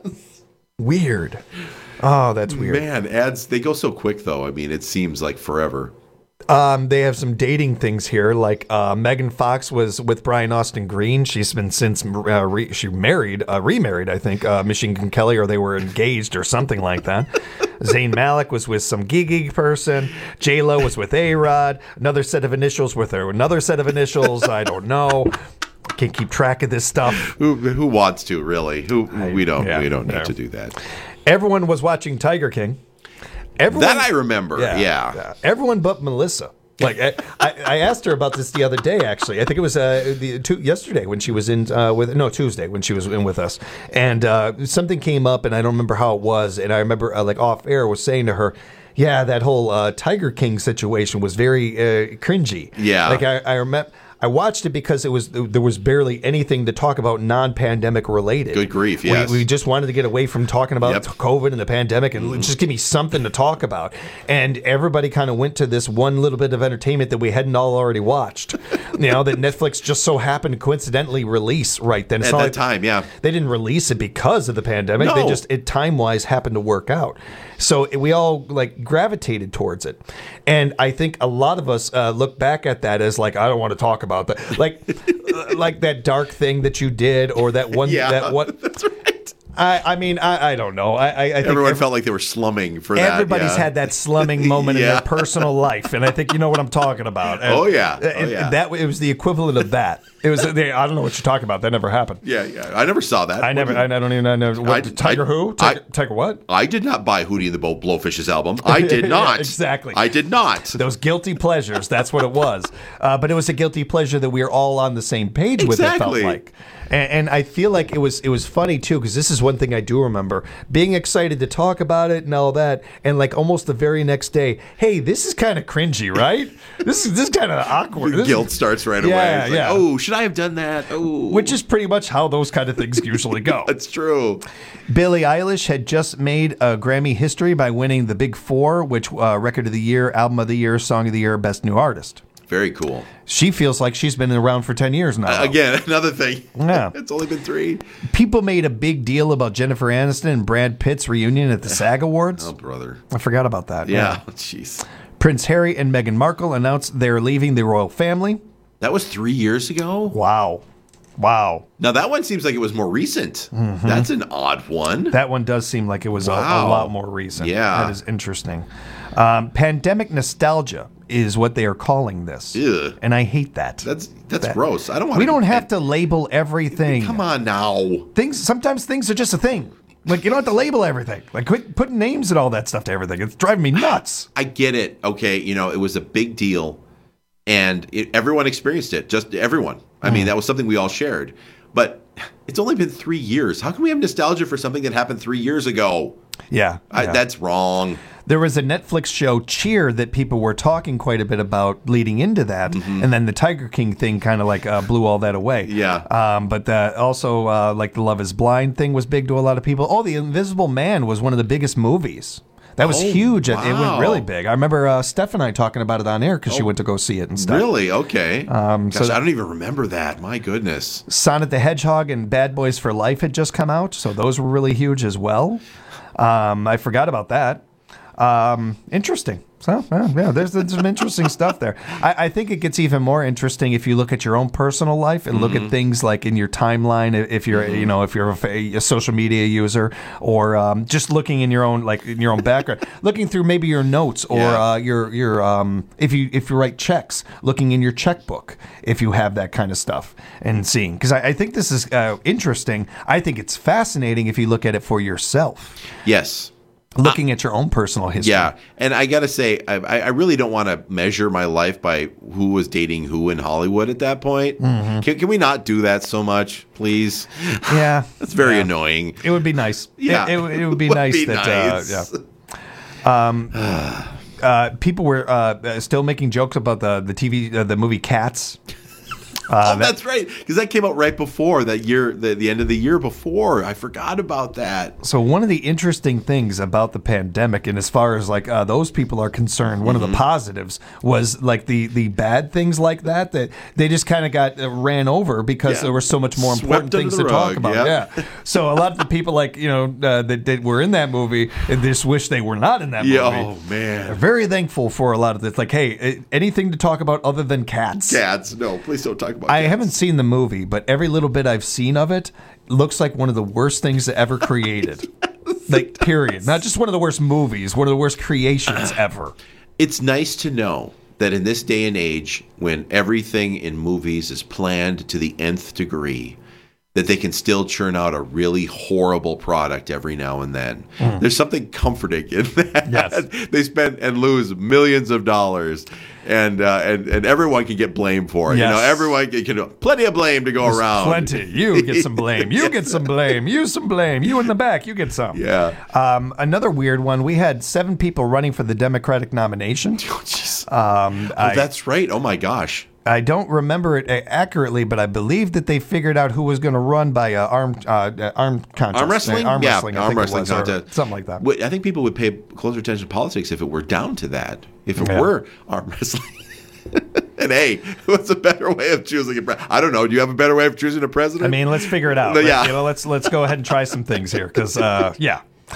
Weird. Oh, that's weird. Man, ads, they go so quick though. I mean, it seems like forever. Um, they have some dating things here, like uh, Megan Fox was with Brian Austin Green. She's been since uh, re- she married, uh, remarried, I think, uh, Machine Gun Kelly, or they were engaged or something like that. Zayn Malik was with some gigi person. J Lo was with A Rod. Another set of initials with her. Another set of initials. I don't know. Can't keep track of this stuff. Who who wants to really? Who we don't yeah, we don't need yeah. to do that. Everyone was watching Tiger King. Everyone, That I remember. Yeah. yeah. Everyone but Melissa. Like I, I, I asked her about this the other day. Actually, I think it was uh, the two, yesterday when she was in uh, with no Tuesday when she was in with us, and uh, something came up, and I don't remember how it was, and I remember uh, like off air was saying to her, "Yeah, that whole uh, Tiger King situation was very uh, cringy." Yeah. like I, I remember. I watched it because it was there was barely anything to talk about non-pandemic related. Good grief, yes. We, we just wanted to get away from talking about Yep. COVID and the pandemic and just give me something to talk about. And everybody kind of went to this one little bit of entertainment that we hadn't all already watched. You know, that Netflix just so happened to coincidentally release right then. It's At not that like time, yeah. They didn't release it because of the pandemic. They No. just, it time-wise happened to work out. So it- we all like gravitated towards it. And I think a lot of us uh, look back at that as like, I don't want to talk about that. Like, like that dark thing that you did, or that one Yeah, that what that's right. I, I mean I, I don't know I, I, I think Everyone every- felt like they were slumming for that. everybody's yeah. had that slumming moment in Yeah. their personal life, and I think you know what I'm talking about. And- Oh, yeah. Oh, and- yeah. and that it was the equivalent of that. It was I don't know what you're talking about. That never happened. Yeah, yeah. I never saw that. I What never. did- I, I don't even I know. What, I- Tiger I- who? I- Tiger, Tiger what? I did not buy Hootie and the Bow Blowfish's album. I did not. Exactly. I did not. Those guilty pleasures. That's what it was. Uh, but it was a guilty pleasure that we were all on the same page with. It Exactly. felt like, and, and I feel like it was it was funny too, because this is one thing I do remember being excited to talk about it and all that, and like almost the very next day, hey, this is kind of cringy, right? this is this is kind of awkward. This is- Guilt starts right away. Yeah, It's like, yeah. oh, should I have done that? Oh, Which is pretty much how those kind of things usually go. That's true. Billie Eilish had just made a Grammy history by winning the Big Four, which uh, Record of the Year, Album of the Year, Song of the Year, Best New Artist. Very cool. She feels like she's been around for ten years now. Uh, again, another thing. Yeah. It's only been three. People made a big deal about Jennifer Aniston and Brad Pitt's reunion at the SAG Awards. Oh, brother. I forgot about that. Yeah. Jeez. Prince Harry and Meghan Markle announced they're leaving the royal family. That was three years ago? Wow. Wow. Now, that one seems like it was more recent. Mhm. That's an odd one. That one does seem like it was a, a Wow. lot more recent. Yeah. That is interesting. Um, pandemic nostalgia is what they are calling this. Ugh. And I hate that. That's that's That- gross. I don't want We don't have to label everything. Come on now. Things sometimes things are just a thing. Like you don't have to label everything. Like quit putting names and all that stuff to everything. It's driving me nuts. I get it. Okay, you know, it was a big deal and it, everyone experienced it. Just everyone. I mean, that was something we all shared. But it's only been three years. How can we have nostalgia for something that happened three years ago? Yeah, I, yeah. that's wrong. There was a Netflix show, Cheer, that people were talking quite a bit about leading into that, and then the Tiger King thing kind of like uh, blew all that away. Yeah. Um, but uh, also, uh, like the Love Is Blind thing was big to a lot of people. Oh, The Invisible Man was one of the biggest movies. That was Oh, huge. It- It went wow. really big. I remember uh, Steph and I talking about it on air because she went to go see it and stuff. Really? Okay. Um, Gosh, so I don't even remember that. My goodness. Sonic the Hedgehog and Bad Boys for Life had just come out, so those were really huge as well. Um, I forgot about that. Um, interesting. So, well, yeah, there's, there's some interesting stuff there. I, I think it gets even more interesting if you look at your own personal life and look Mhm. at things like in your timeline, if you're, Mhm. you know, if you're a, fa- a social media user, or um, just looking in your own, like in your own background, looking through maybe your notes or Yeah. uh, your your um, if you if you write checks, looking in your checkbook, if you have that kind of stuff, and seeing, because I, I think this is uh, interesting. I think it's fascinating if you look at it for yourself. Yes. Looking at your own personal history. Yeah, and I gotta say, I, I really don't want to measure my life by who was dating who in Hollywood at that point. Mhm. Can, can we not do that so much, please? Yeah, that's very yeah. annoying. It would be nice. Yeah, it, it, it would be Would nice be that. nice. Uh, yeah. Um, uh, people were uh, still making jokes about the the T V, uh, the movie Cats. Uh, oh, that's right, because that came out right before that year, the, the end of the year before. I forgot about that. So one of the interesting things about the pandemic, and as far as like uh, those people are concerned, one Mm-hmm. of the positives was like the the bad things like that that they just kind of got uh, ran over because Yeah. there were so much more Swept important under things the to talk rug, about. yeah. Yeah. So a lot of the people like you know uh, that, that were in that movie and just wish they were not in that movie. Yeah, oh, man. They're very thankful for a lot of this. Like, hey, eh, anything to talk about other than cats? Cats, no, please don't talk about I cats. haven't seen the movie, but every little bit I've seen of it looks like one of the worst things ever created. Like, period. Not just one of the worst movies, one of the worst creations ever. It's nice to know that in this day and age, when everything in movies is planned to the nth degree, that they can still churn out a really horrible product every now and then. Mm. There's something comforting in that. Yes. They spend and lose millions of dollars, and uh, and and everyone can get blamed for it. You Yes. know, everyone can, can plenty of blame to go There's around. Plenty. You get some blame. You get some blame. You some blame. You in the back. You get some. Yeah. Um, another weird one. We had seven people running for the Democratic nomination. Oh, um, oh, that's right. Oh my gosh. I don't remember it a- accurately, but I believe that they figured out who was going to run by uh, arm uh, uh, arm contest. Arm wrestling? Arm yeah, wrestling. I arm think it wrestling was, or contest. something like that. Wait, I think people would pay closer attention to politics if it were down to that. If it Yeah. were arm wrestling. And hey, what's a better way of choosing a president? I don't know. Do you have a better way of choosing a president? I mean, let's figure it out. No, Let- yeah. you know, let's let's go ahead and try some things here because uh, yeah,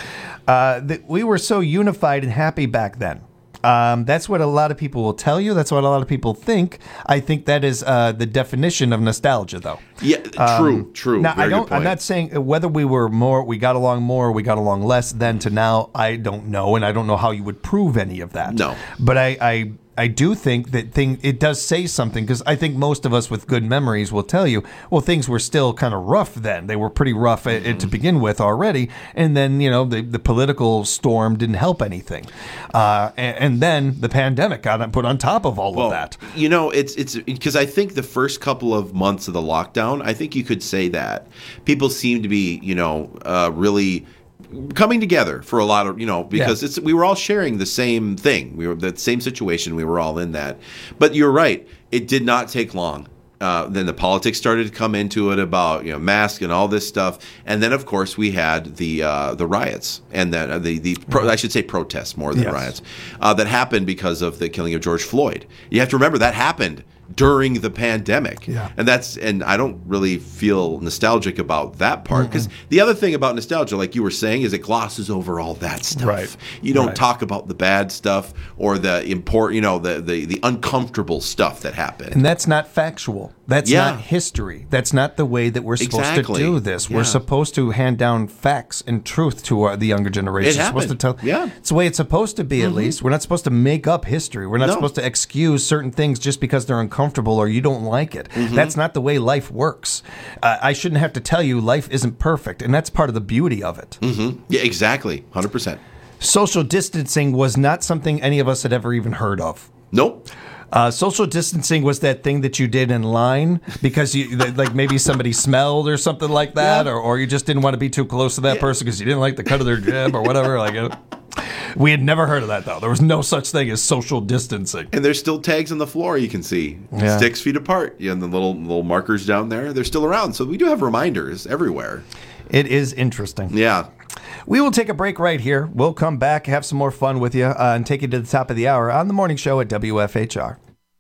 uh, th- we were so unified and happy back then. Um, that's what a lot of people will tell you. That's what a lot of people think. I think that is uh, the definition of nostalgia, though. Yeah, true, Um, true. Now, Very I good don't. I'm point. not saying whether we were more, we got along more, we got along less then to now. I don't know, and I don't know how you would prove any of that. No. But I, I, I do think that thing it does say something because I think most of us with good memories will tell you, well, things were still kind of rough then. They were pretty rough Mm-hmm. uh, to begin with already, and then you know the the political storm didn't help anything, uh, and, and then the pandemic got put on top of all Well, of that. You know, it's it's because I think the first couple of months of the lockdown, I think you could say that people seem to be, you know, uh, really coming together for a lot of, you know, because Yeah. it's we were all sharing the same thing. We were the same situation. We were all in that. But you're right. It did not take long. Uh, then the politics started to come into it about, you know, masks and all this stuff, and then of course we had the uh, the riots and then uh, the the pro, I should say protests more than Yes. riots uh, that happened because of the killing of George Floyd. You have to remember that happened during the pandemic, Yeah. and that's and I don't really feel nostalgic about that part because the other thing about nostalgia, like you were saying, is it glosses over all that stuff. Right. You don't Right. talk about the bad stuff or the import, you know, the the the uncomfortable stuff that happened. And that's not factual. That's Yeah. not history. That's not the way that we're supposed Exactly. to do this. Yeah. We're supposed to hand down facts and truth to our, the younger generation. It We're supposed to tell. happened. Yeah. It's the way it's supposed to be. At Mhm. least we're not supposed to make up history. We're not No. supposed to excuse certain things just because they're uncomfortable or you don't like it. Mhm. That's not the way life works. Uh, I shouldn't have to tell you life isn't perfect, and that's part of the beauty of it. Mm-hmm. Yeah, exactly, one hundred percent. Social distancing was not something any of us had ever even heard of. Nope. Uh, social distancing was that thing that you did in line because you, that, like maybe somebody smelled or something like that, Yeah. or, or you just didn't want to be too close to that person because you didn't like the cut of their jib or whatever. Like, uh, we had never heard of that though. There was no such thing as social distancing. And there's still tags on the floor you can see, Yeah. six feet apart. Yeah, and the little little markers down there, they're still around. So we do have reminders everywhere. It is interesting. Yeah. We will take a break right here. We'll come back, have some more fun with you, uh, and take you to the top of the hour on the morning show at W F H R.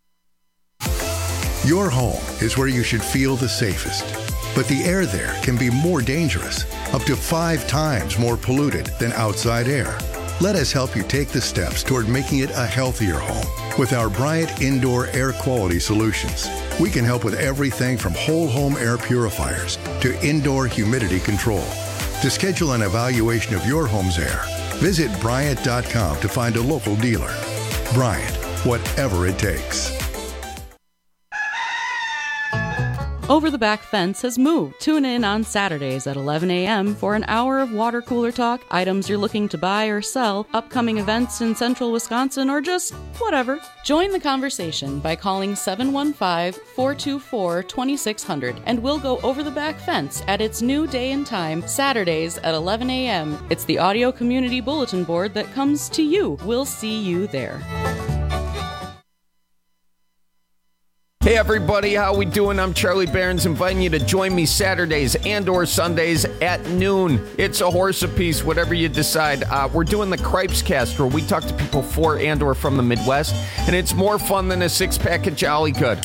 Your home is where you should feel the safest. But the air there can be more dangerous, up to five times more polluted than outside air. Let us help you take the steps toward making it a healthier home with our Bryant Indoor Air Quality Solutions. We can help with everything from whole home air purifiers to indoor humidity control. To schedule an evaluation of your home's air, visit Bryant dot com to find a local dealer. Bryant, whatever it takes. Over the Back Fence has moved. Tune in on Saturdays at eleven a.m. for an hour of water cooler talk, items you're looking to buy or sell, upcoming events in central Wisconsin, or just whatever. Join the conversation by calling seven one five, four two four, two six zero zero and we'll go over the back fence at its new day and time, Saturdays at eleven a.m. It's the audio community bulletin board that comes to you. We'll see you there. Hey everybody, how we doing? I'm Charlie Barons, inviting you to join me Saturdays and or Sundays at noon. It's a horse apiece, whatever you decide. Uh, we're doing the Cripes Cast, where we talk to people for and or from the Midwest, and it's more fun than a six-pack of Jolly Good.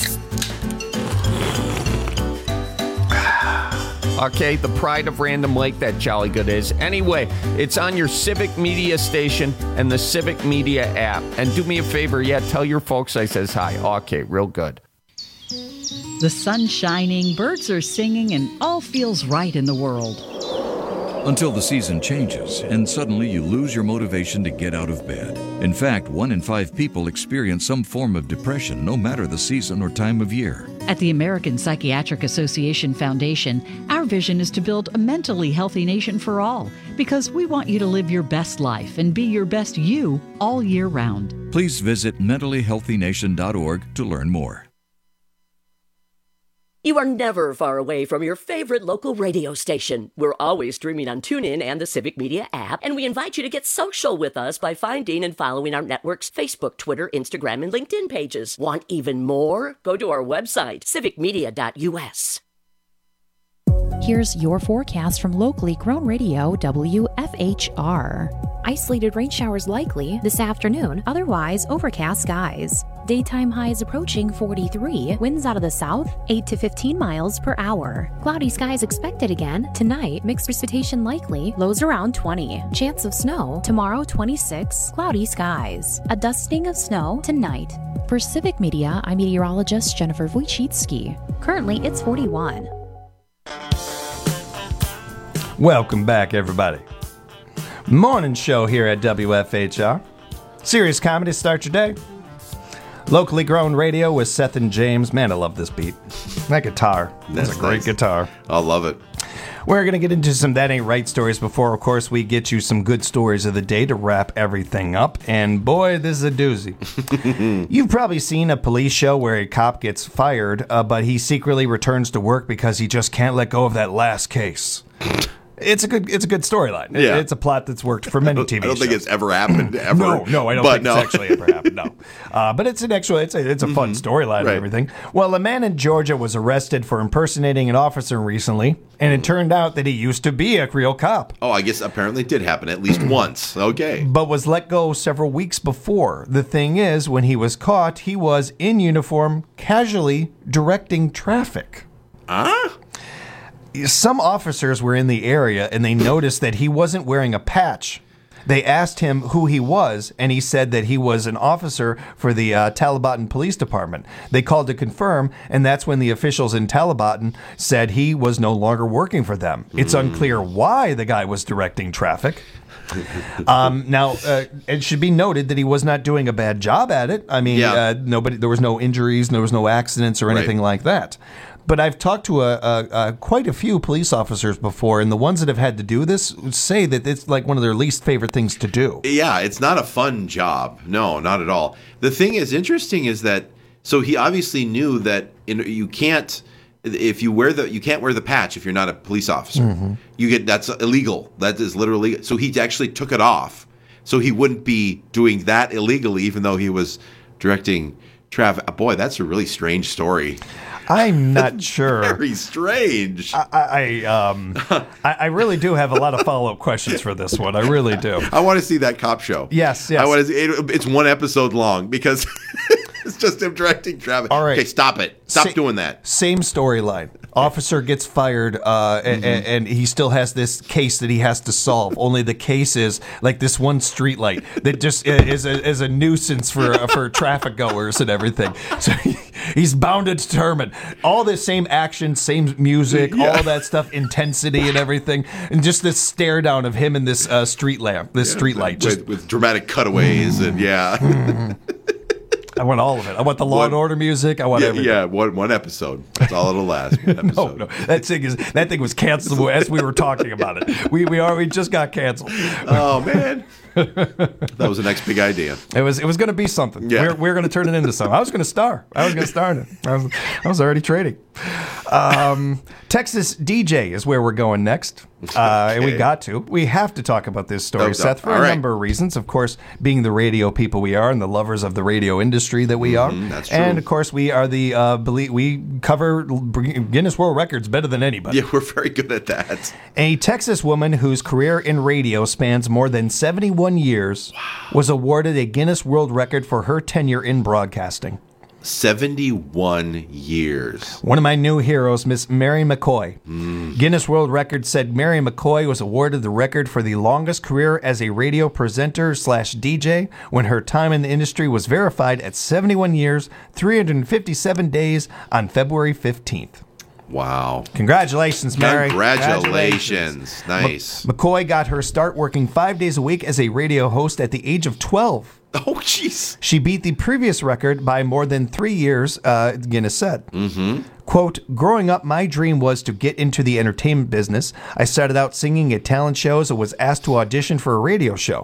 Okay, the pride of Random Lake, that Jolly Good is. Anyway, it's on your Civic Media station and the Civic Media app. And do me a favor, yeah, tell your folks I says hi. Okay, real good. The sun's shining, birds are singing, and all feels right in the world. Until the season changes, and suddenly you lose your motivation to get out of bed. In fact, one in five people experience some form of depression, no matter the season or time of year. At the American Psychiatric Association Foundation, our vision is to build a mentally healthy nation for all, because we want you to live your best life and be your best you all year round. Please visit mentally healthy nation dot org to learn more. You are never far away from your favorite local radio station. We're always streaming on TuneIn and the Civic Media app, and we invite you to get social with us by finding and following our network's Facebook, Twitter, Instagram, and LinkedIn pages. Want even more? Go to our website, civic media dot u s. Here's your forecast from locally grown radio W F H R. Isolated rain showers likely this afternoon, otherwise overcast skies. Daytime highs approaching forty-three, winds out of the south, eight to fifteen miles per hour. Cloudy skies expected again. Tonight, mixed precipitation likely, lows around twenty. Chance of snow, tomorrow twenty-six, cloudy skies. A dusting of snow tonight. For Civic Media, I'm meteorologist Jennifer Wojcicki. Currently, it's forty-one. Welcome back, everybody. Morning show here at W F H R. Serious comedy, start your day. Locally grown radio with Seth and James. Man, I love this beat. That guitar. That's, That's a great nice. guitar. I love it. We're going to get into some That Ain't Right stories before, of course, we get you some good stories of the day to wrap everything up. And boy, this is a doozy. You've probably seen a police show where a cop gets fired, uh, but he secretly returns to work because he just can't let go of that last case. It's a good, it's a good storyline. Yeah. It's a plot that's worked for many T V shows. I don't shows. think it's ever happened. Ever. no, no, I don't but think no. it's actually ever happened. No, uh, but it's an actual, it's a, it's a fun mm-hmm. storyline right. and everything. Well, a man in Georgia was arrested for impersonating an officer recently, and it turned out that he used to be a real cop. Oh, I guess apparently it did happen at least once. Okay, but was let go several weeks before. The thing is, when he was caught, he was in uniform, casually directing traffic. Ah. Some officers were in the area and they noticed that he wasn't wearing a patch. They asked him who he was, and he said that he was an officer for the uh, Taliban Police Department. They called to confirm, and that's when the officials in Taliban said he was no longer working for them. Mm. It's unclear why the guy was directing traffic. um, now, uh, it should be noted that he was not doing a bad job at it. I mean, yeah. uh, nobody, there was no injuries, there was no accidents or anything right. like that. But I've talked to a, a, a quite a few police officers before, and the ones that have had to do this say that it's like one of their least favorite things to do. Yeah, it's not a fun job. No, not at all. The thing is interesting is that, so he obviously knew that in, you can't, if you wear the, you can't wear the patch if you're not a police officer. Mm-hmm. You get, that's illegal. That is literally, so he actually took it off. So he wouldn't be doing that illegally, even though he was directing traffic. Boy, that's a really strange story. I'm not sure. Very strange. I, I um, I, I really do have a lot of follow-up questions for this one. I really do. I want to see that cop show. Yes, yes. I want to see, it, it's one episode long because it's just him directing traffic. All right. Okay, stop it. Stop Sa- doing that. Same storyline. Officer gets fired, uh, Mm-hmm. and, and he still has this case that he has to solve. Only the case is like this one streetlight that just is a, is a nuisance for uh, for traffic goers and everything. So he, he's bound and determined. All this same action, same music, Yeah. all that stuff, intensity and everything, and just this stare down of him and this uh, street lamp, this street light. Just with, with dramatic cutaways and yeah. I want all of it. I want the Law and Order music. I want yeah, everything. yeah, one one episode. That's all it'll last. One episode. No, no, that thing is that thing was canceled as we were talking about it. We we are we just got canceled. Oh man, that was the next big idea. It was it was going to be something. Yeah. We're, we're going to turn it into something. I was going to star. I was going to star in it. I was, I was already trading. Um, Texas D J is where we're going next. Uh, and we Okay. got to. We have to talk about this story, No doubt. Seth, for All a right. number of reasons. Of course, being the radio people we are and the lovers of the radio industry that we are. Mhm, that's true. And of course, we are the uh, belie- we cover Guinness World Records better than anybody. Yeah, we're very good at that. A Texas woman whose career in radio spans more than seventy-one years was awarded a Guinness World Record for her tenure in broadcasting. seventy-one years. One of my new heroes, Miss Mary McCoy. Guinness World Records said Mary McCoy was awarded the record for the longest career as a radio presenter slash D J when her time in the industry was verified at seventy-one years, three hundred fifty-seven days on February fifteenth. Wow. Congratulations, Mary. Congratulations. Nice. McCoy got her start working five days a week as a radio host at the age of twelve. Oh, jeez. She beat the previous record by more than three years, uh, Guinness said. Mm-hmm. Quote, growing up, my dream was to get into the entertainment business. I started out singing at talent shows and was asked to audition for a radio show.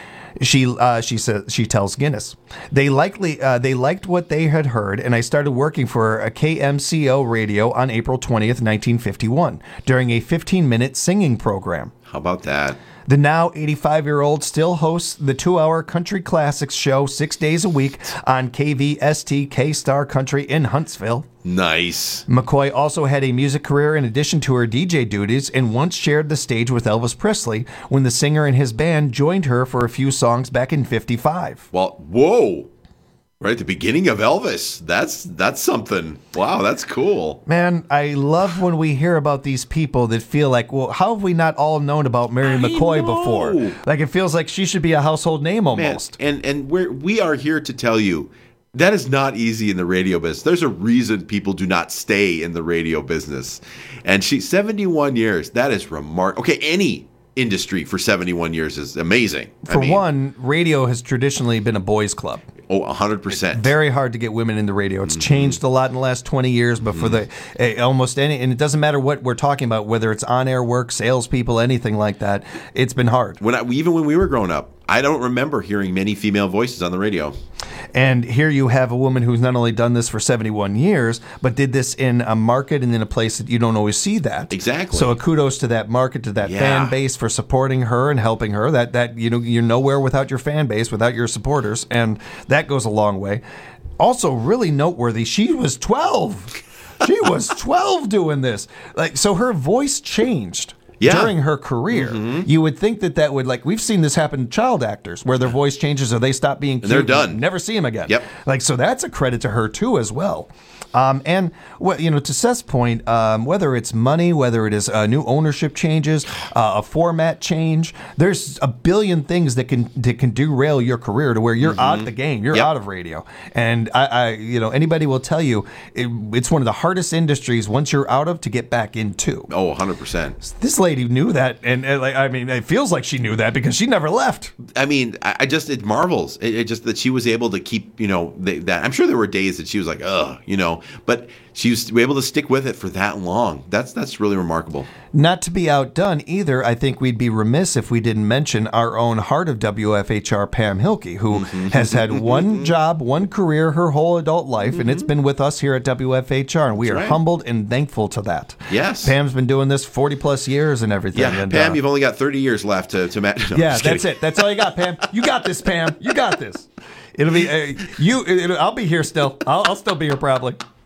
She uh, she says she tells Guinness they likely uh, they liked what they had heard, and I started working for a K M C O radio on April twentieth, nineteen fifty-one, during a fifteen minute singing program. How about that? The now eighty-five-year-old still hosts the two-hour Country Classics show six days a week on K V S T K-Star Country in Huntsville. Nice. McCoy also had a music career in addition to her D J duties and once shared the stage with Elvis Presley when the singer and his band joined her for a few songs back in fifty-five. Well, whoa. Right at the beginning of Elvis. That's that's something. Wow, that's cool. Man, I love when we hear about these people that feel like, well, how have we not all known about Mary McCoy before? Like, it feels like she should be a household name almost. Man, and and we're we are here to tell you that is not easy in the radio business. There's a reason people do not stay in the radio business. And she seventy-one years. That is remarkable. Okay, any industry for seventy-one years is amazing. For one, radio has traditionally been a boys' club. Oh, one hundred percent. Very hard to get women in the radio. It's Mm-hmm. changed a lot in the last twenty years, but for the eh, almost any, and it doesn't matter what we're talking about, whether it's on-air work, salespeople, anything like that, it's been hard. When I, even when we were growing up, I don't remember hearing many female voices on the radio. And here you have a woman who's not only done this for seventy-one years, but did this in a market and in a place that you don't always see that. Exactly. So a kudos to that market, to that Yeah. fan base for supporting her and helping her. That that you know you're nowhere without your fan base, without your supporters, and that goes a long way. Also, really noteworthy, she was twelve. She was twelve doing this. Like, so her voice changed. Yeah. During her career, you would think that that would, like, we've seen this happen to child actors where their voice changes or they stop being cute. they're done. Never see them again. Yep. Like, so that's a credit to her too, as well. Um, and what you know, to Seth's point, um, whether it's money, whether it is uh, new ownership changes, uh, a format change, there's a billion things that can that can derail your career to where you're Mhm. out of the game, you're Yep. out of radio. And I, I, you know, anybody will tell you it, it's one of the hardest industries once you're out of to get back into. Oh, one hundred percent. This lady knew that, and, and like I mean, it feels like she knew that because she never left. I mean, I I just it marvels. It, it just that she was able to keep, you know, the, that. I'm sure there were days that she was like, ugh, you know, but she was able to stick with it for that long. That's that's really remarkable. Not to be outdone either, I think we'd be remiss if we didn't mention our own heart of W F H R, Pam Hilke, who has had one job, one career her whole adult life, and it's been with us here at W F H R, and we That's are right. humbled and thankful to that. Yes. Pam's been doing this forty plus years and everything. Yeah, and, Pam, uh, you've only got thirty years left to to match. No, yeah, just that's kidding. it. That's all you got, Pam. You got this, Pam. You got this. It'll be uh, you. It'll, I'll be here still. I'll, I'll still be here probably.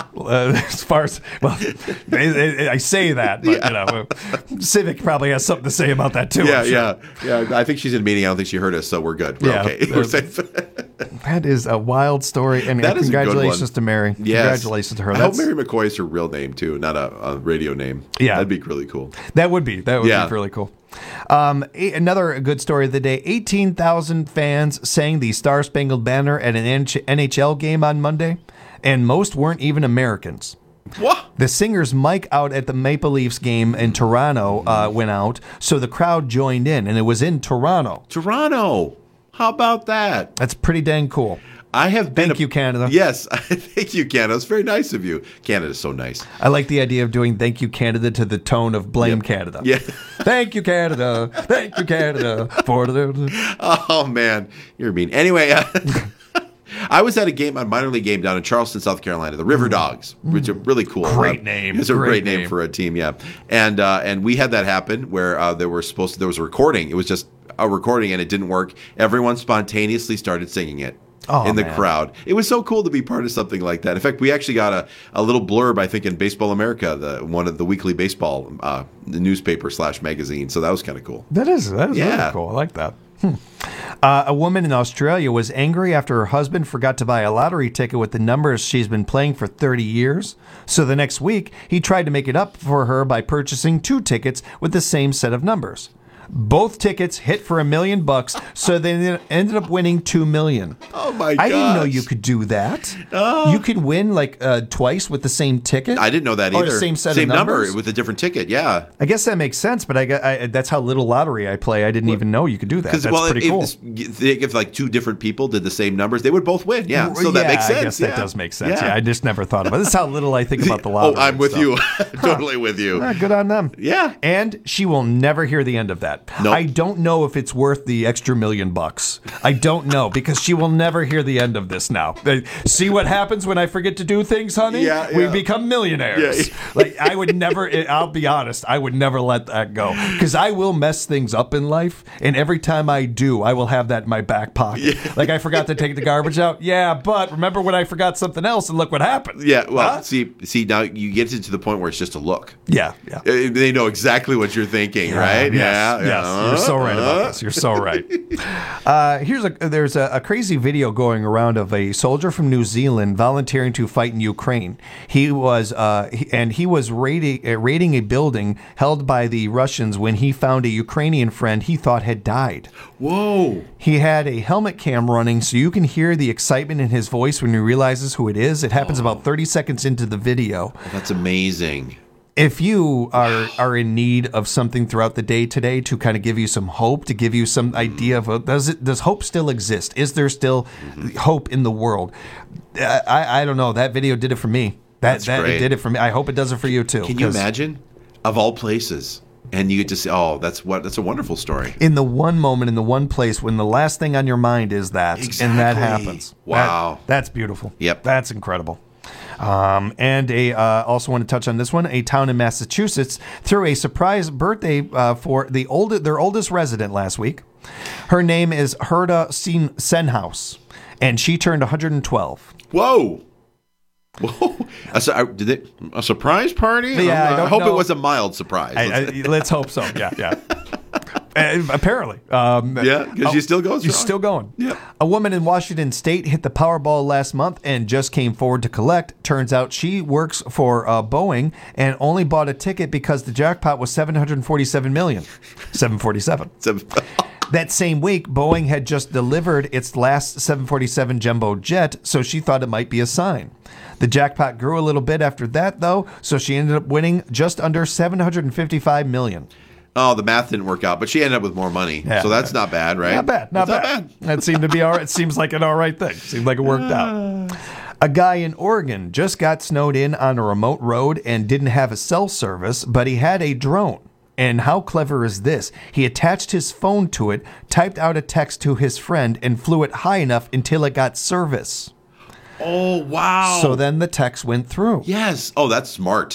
Uh, as far as, well, I say that, but, yeah. you know, Civic probably has something to say about that, too. Yeah, sure. yeah. Yeah, I think she's in a meeting. I don't think she heard us, so we're good. We're yeah, okay. We're safe. That is a wild story, and that congratulations to Mary. Yes. Congratulations to her. I That's, hope Mary McCoy is her real name, too, not a, a radio name. Yeah. That'd be really cool. That would be. That would yeah. be really cool. Um, a- another good story of the day. eighteen thousand fans sang the Star Spangled Banner at an N H L game on Monday, and most weren't even Americans. What? The Singers' mic out at the Maple Leafs game in Toronto uh, went out, so the crowd joined in, and it was in Toronto. Toronto. How about that? That's pretty dang cool. I have been Thank a, you, Canada. Yes, thank you, Canada. It's very nice of you. Canada's so nice. I like the idea of doing "Thank you, Canada" to the tone of "Blame yep. Canada." Yeah. Thank you, Canada. Thank you, Canada. For the. Oh man, you're mean. Anyway, uh, I was at a game, a minor league game down in Charleston, South Carolina, the River Dogs, which are really cool. Great uh, name. It's a great, great name. name for a team, yeah. And uh, and we had that happen where uh, there were supposed to, there was a recording. It was just a recording, and it didn't work. Everyone spontaneously started singing it. Oh, in the man. crowd. It was so cool to be part of something like that. In fact, we actually got a, a little blurb, I think, in Baseball America, the one of the weekly baseball uh, newspaper slash magazine. So that was kind of cool. That is that is Yeah. really cool. I like that. Hmm. Uh, a woman in Australia was angry after her husband forgot to buy a lottery ticket with the numbers she's been playing for thirty years. So the next week, he tried to make it up for her by purchasing two tickets with the same set of numbers. Both tickets hit for a million bucks, so they ended up winning two million. Oh my god! I didn't know you could do that. Oh. You could win like uh, twice with the same ticket. I didn't know that or either. the same set same of numbers. number with a different ticket. Yeah. I guess that makes sense, but I, got- I that's how little lottery I play. I didn't even know you could do that. That's well, pretty if, cool. If, if like two different people did the same numbers, they would both win. Yeah. So that Yeah, makes sense. I guess yeah. that does make sense. Yeah. I just never thought about it. This is how little I think about the Oh, lottery. I'm with stuff. you. Totally with you. Ah, good on them. Yeah. And she will never hear the end of that. Nope. I don't know if it's worth the extra million bucks. I don't know because she will never hear the end of this now. Uh, See what happens when I forget to do things, honey? Yeah, We yeah. become millionaires. Yeah. Like I would never, I'll be honest, I would never let that go because I will mess things up in life. And every time I do, I will have that in my back pocket. Yeah. Like I forgot to take the garbage out. Yeah, but remember when I forgot something else and look what happened. Yeah. Well, Huh? see, see now you get it to the point where it's just a look. Yeah, yeah. Uh, They know exactly what you're thinking, right? Yes, yeah. yes. yeah. You're so right about Uh, this. You're so right. Uh, here's a there's a, a crazy video going around of a soldier from New Zealand volunteering to fight in Ukraine. He was uh, he, and he was raiding uh, raiding a building held by the Russians when he found a Ukrainian friend he thought had died. Whoa. He had a helmet cam running, so you can hear the excitement in his voice when he realizes who it is. It happens about thirty seconds into the video. That's amazing. If you are are in need of something throughout the day today to kind of give you some hope, to give you some idea of uh, does it does hope still exist? Is there still hope in the world? I, I I don't know. That video did it for me. That That's that great. it did it for me. I hope it does it for you too. Can you 'cause imagine? Of all places. And you get to see, oh, that's what that's a wonderful story. in the one moment, in the one place, when the last thing on your mind is that, and that Exactly. happens. Wow. That- that's beautiful. Yep. That's incredible. Um, and a uh, also want to touch on this one. A town in Massachusetts threw a surprise birthday uh, for the old their oldest resident last week. Her name is Herda Sen- Senhouse, and she turned one hundred twelve. Whoa. Whoa. A, su- uh, did it, a surprise party? Yeah, Um, I don't hope know. it was a mild surprise. I, I, let's hope so. Yeah, yeah. Uh, apparently. Um, Yeah, 'cause she still goes She's strong. still going. Yeah. A woman in Washington State hit the Powerball last month and just came forward to collect. Turns out she works for uh, Boeing and only bought a ticket because the jackpot was seven hundred forty-seven million dollars. seven forty-seven. That same week, Boeing had just delivered its last seven forty-seven jumbo jet, so she thought it might be a sign. The jackpot grew a little bit after that, though, so she ended up winning just under seven hundred fifty-five million dollars. Oh, the math didn't work out, but she ended up with more money. Yeah. So that's not bad, right? Not bad. Not That's bad. That seemed to be all right. It seems like an all right thing. Seemed like it worked out. A guy in Oregon just got snowed in on a remote road and didn't have a cell service, but he had a drone. And how clever is this? He attached his phone to it, typed out a text to his friend, and flew it high enough until it got service. Oh, wow. So then the text went through. Yes. Oh, that's smart.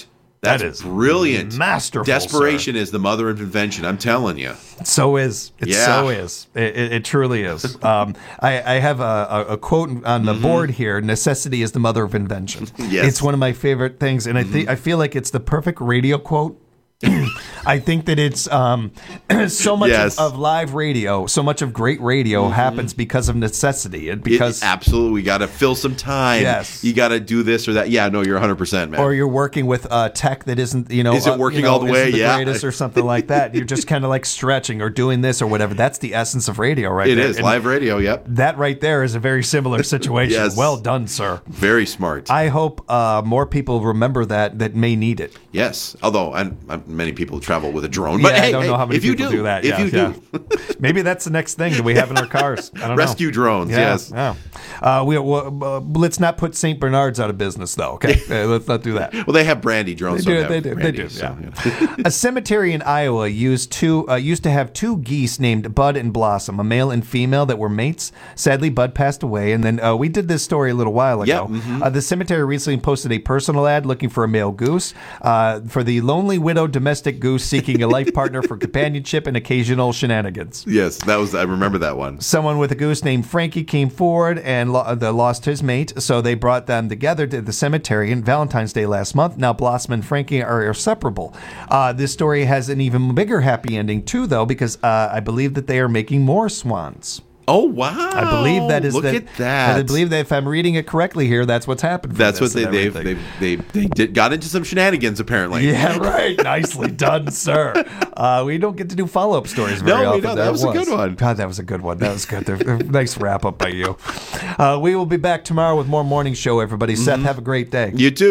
That's that is brilliant. Masterful. Desperation sir. is the mother of invention. I'm telling you. So is. It Yeah. so is. It, it, it truly is. Um, I, I have a, a, a quote on the Mhm. board here. Necessity is the mother of invention. Yes. It's one of my favorite things. And I think I feel like it's the perfect radio quote. I think that it's um, so much Yes. of, of live radio, so much of great radio happens because of necessity. And because It- absolutely, we got to fill some time. Yes. You got to do this or that. Yeah, no, you're one hundred percent, man. or you're working with uh, tech that isn't, you know, Isn't uh, working you know, all the way, isn't yeah. greatest or something like that. You're just kind of like stretching or doing this or whatever. That's the essence of radio, right It there. is And live radio. Yep, That right there is a very similar situation. Yes. Well done, sir. very smart. I hope uh, more people remember that that may need it. Yes, although I, I, many people travel with a drone. But yeah, hey, I don't hey, know how many if you people do, do, that. If yeah, you yeah. do, Maybe that's the next thing that we have in our cars. I don't Rescue know. drones, Yeah, yes. Yeah. Uh, we, uh, let's not put Saint Bernards out of business, though. Okay, uh, let's not do that. well, they have brandy drones. They do. don't They have do. They brandy, do. so, Yeah. A cemetery in Iowa used to uh, used to have two geese named Bud and Blossom, a male and female that were mates. Sadly, Bud passed away, and then uh, we did this story a little while ago. Yeah, mhm. Uh, the cemetery recently posted a personal ad looking for a male goose uh, for the lonely widow domestic goose seeking a life partner for companionship and occasional shenanigans. Yes, that was. I remember that one. Someone with a goose named Frankie came forward and lo- the lost his mate, so they brought them together to the cemetery on Valentine's Day last month. Now Blossom and Frankie are inseparable. Uh, this story has an even bigger happy ending too, though, because uh, I believe that they are making more swans. Oh wow! I believe that is Look that, at that. I believe that if I'm reading it correctly here, that's what's happened. For That's what this they and they've, everything. they've, they they did, got into some shenanigans apparently. Yeah, right. Nicely done, sir. Uh, we don't get to do follow-up stories very No, we often. don't. That was a good one. God, that was a good one. That was good. They're- nice wrap-up by you. Uh, we will be back tomorrow with more Morning Show, everybody. Seth, have a great day. You too.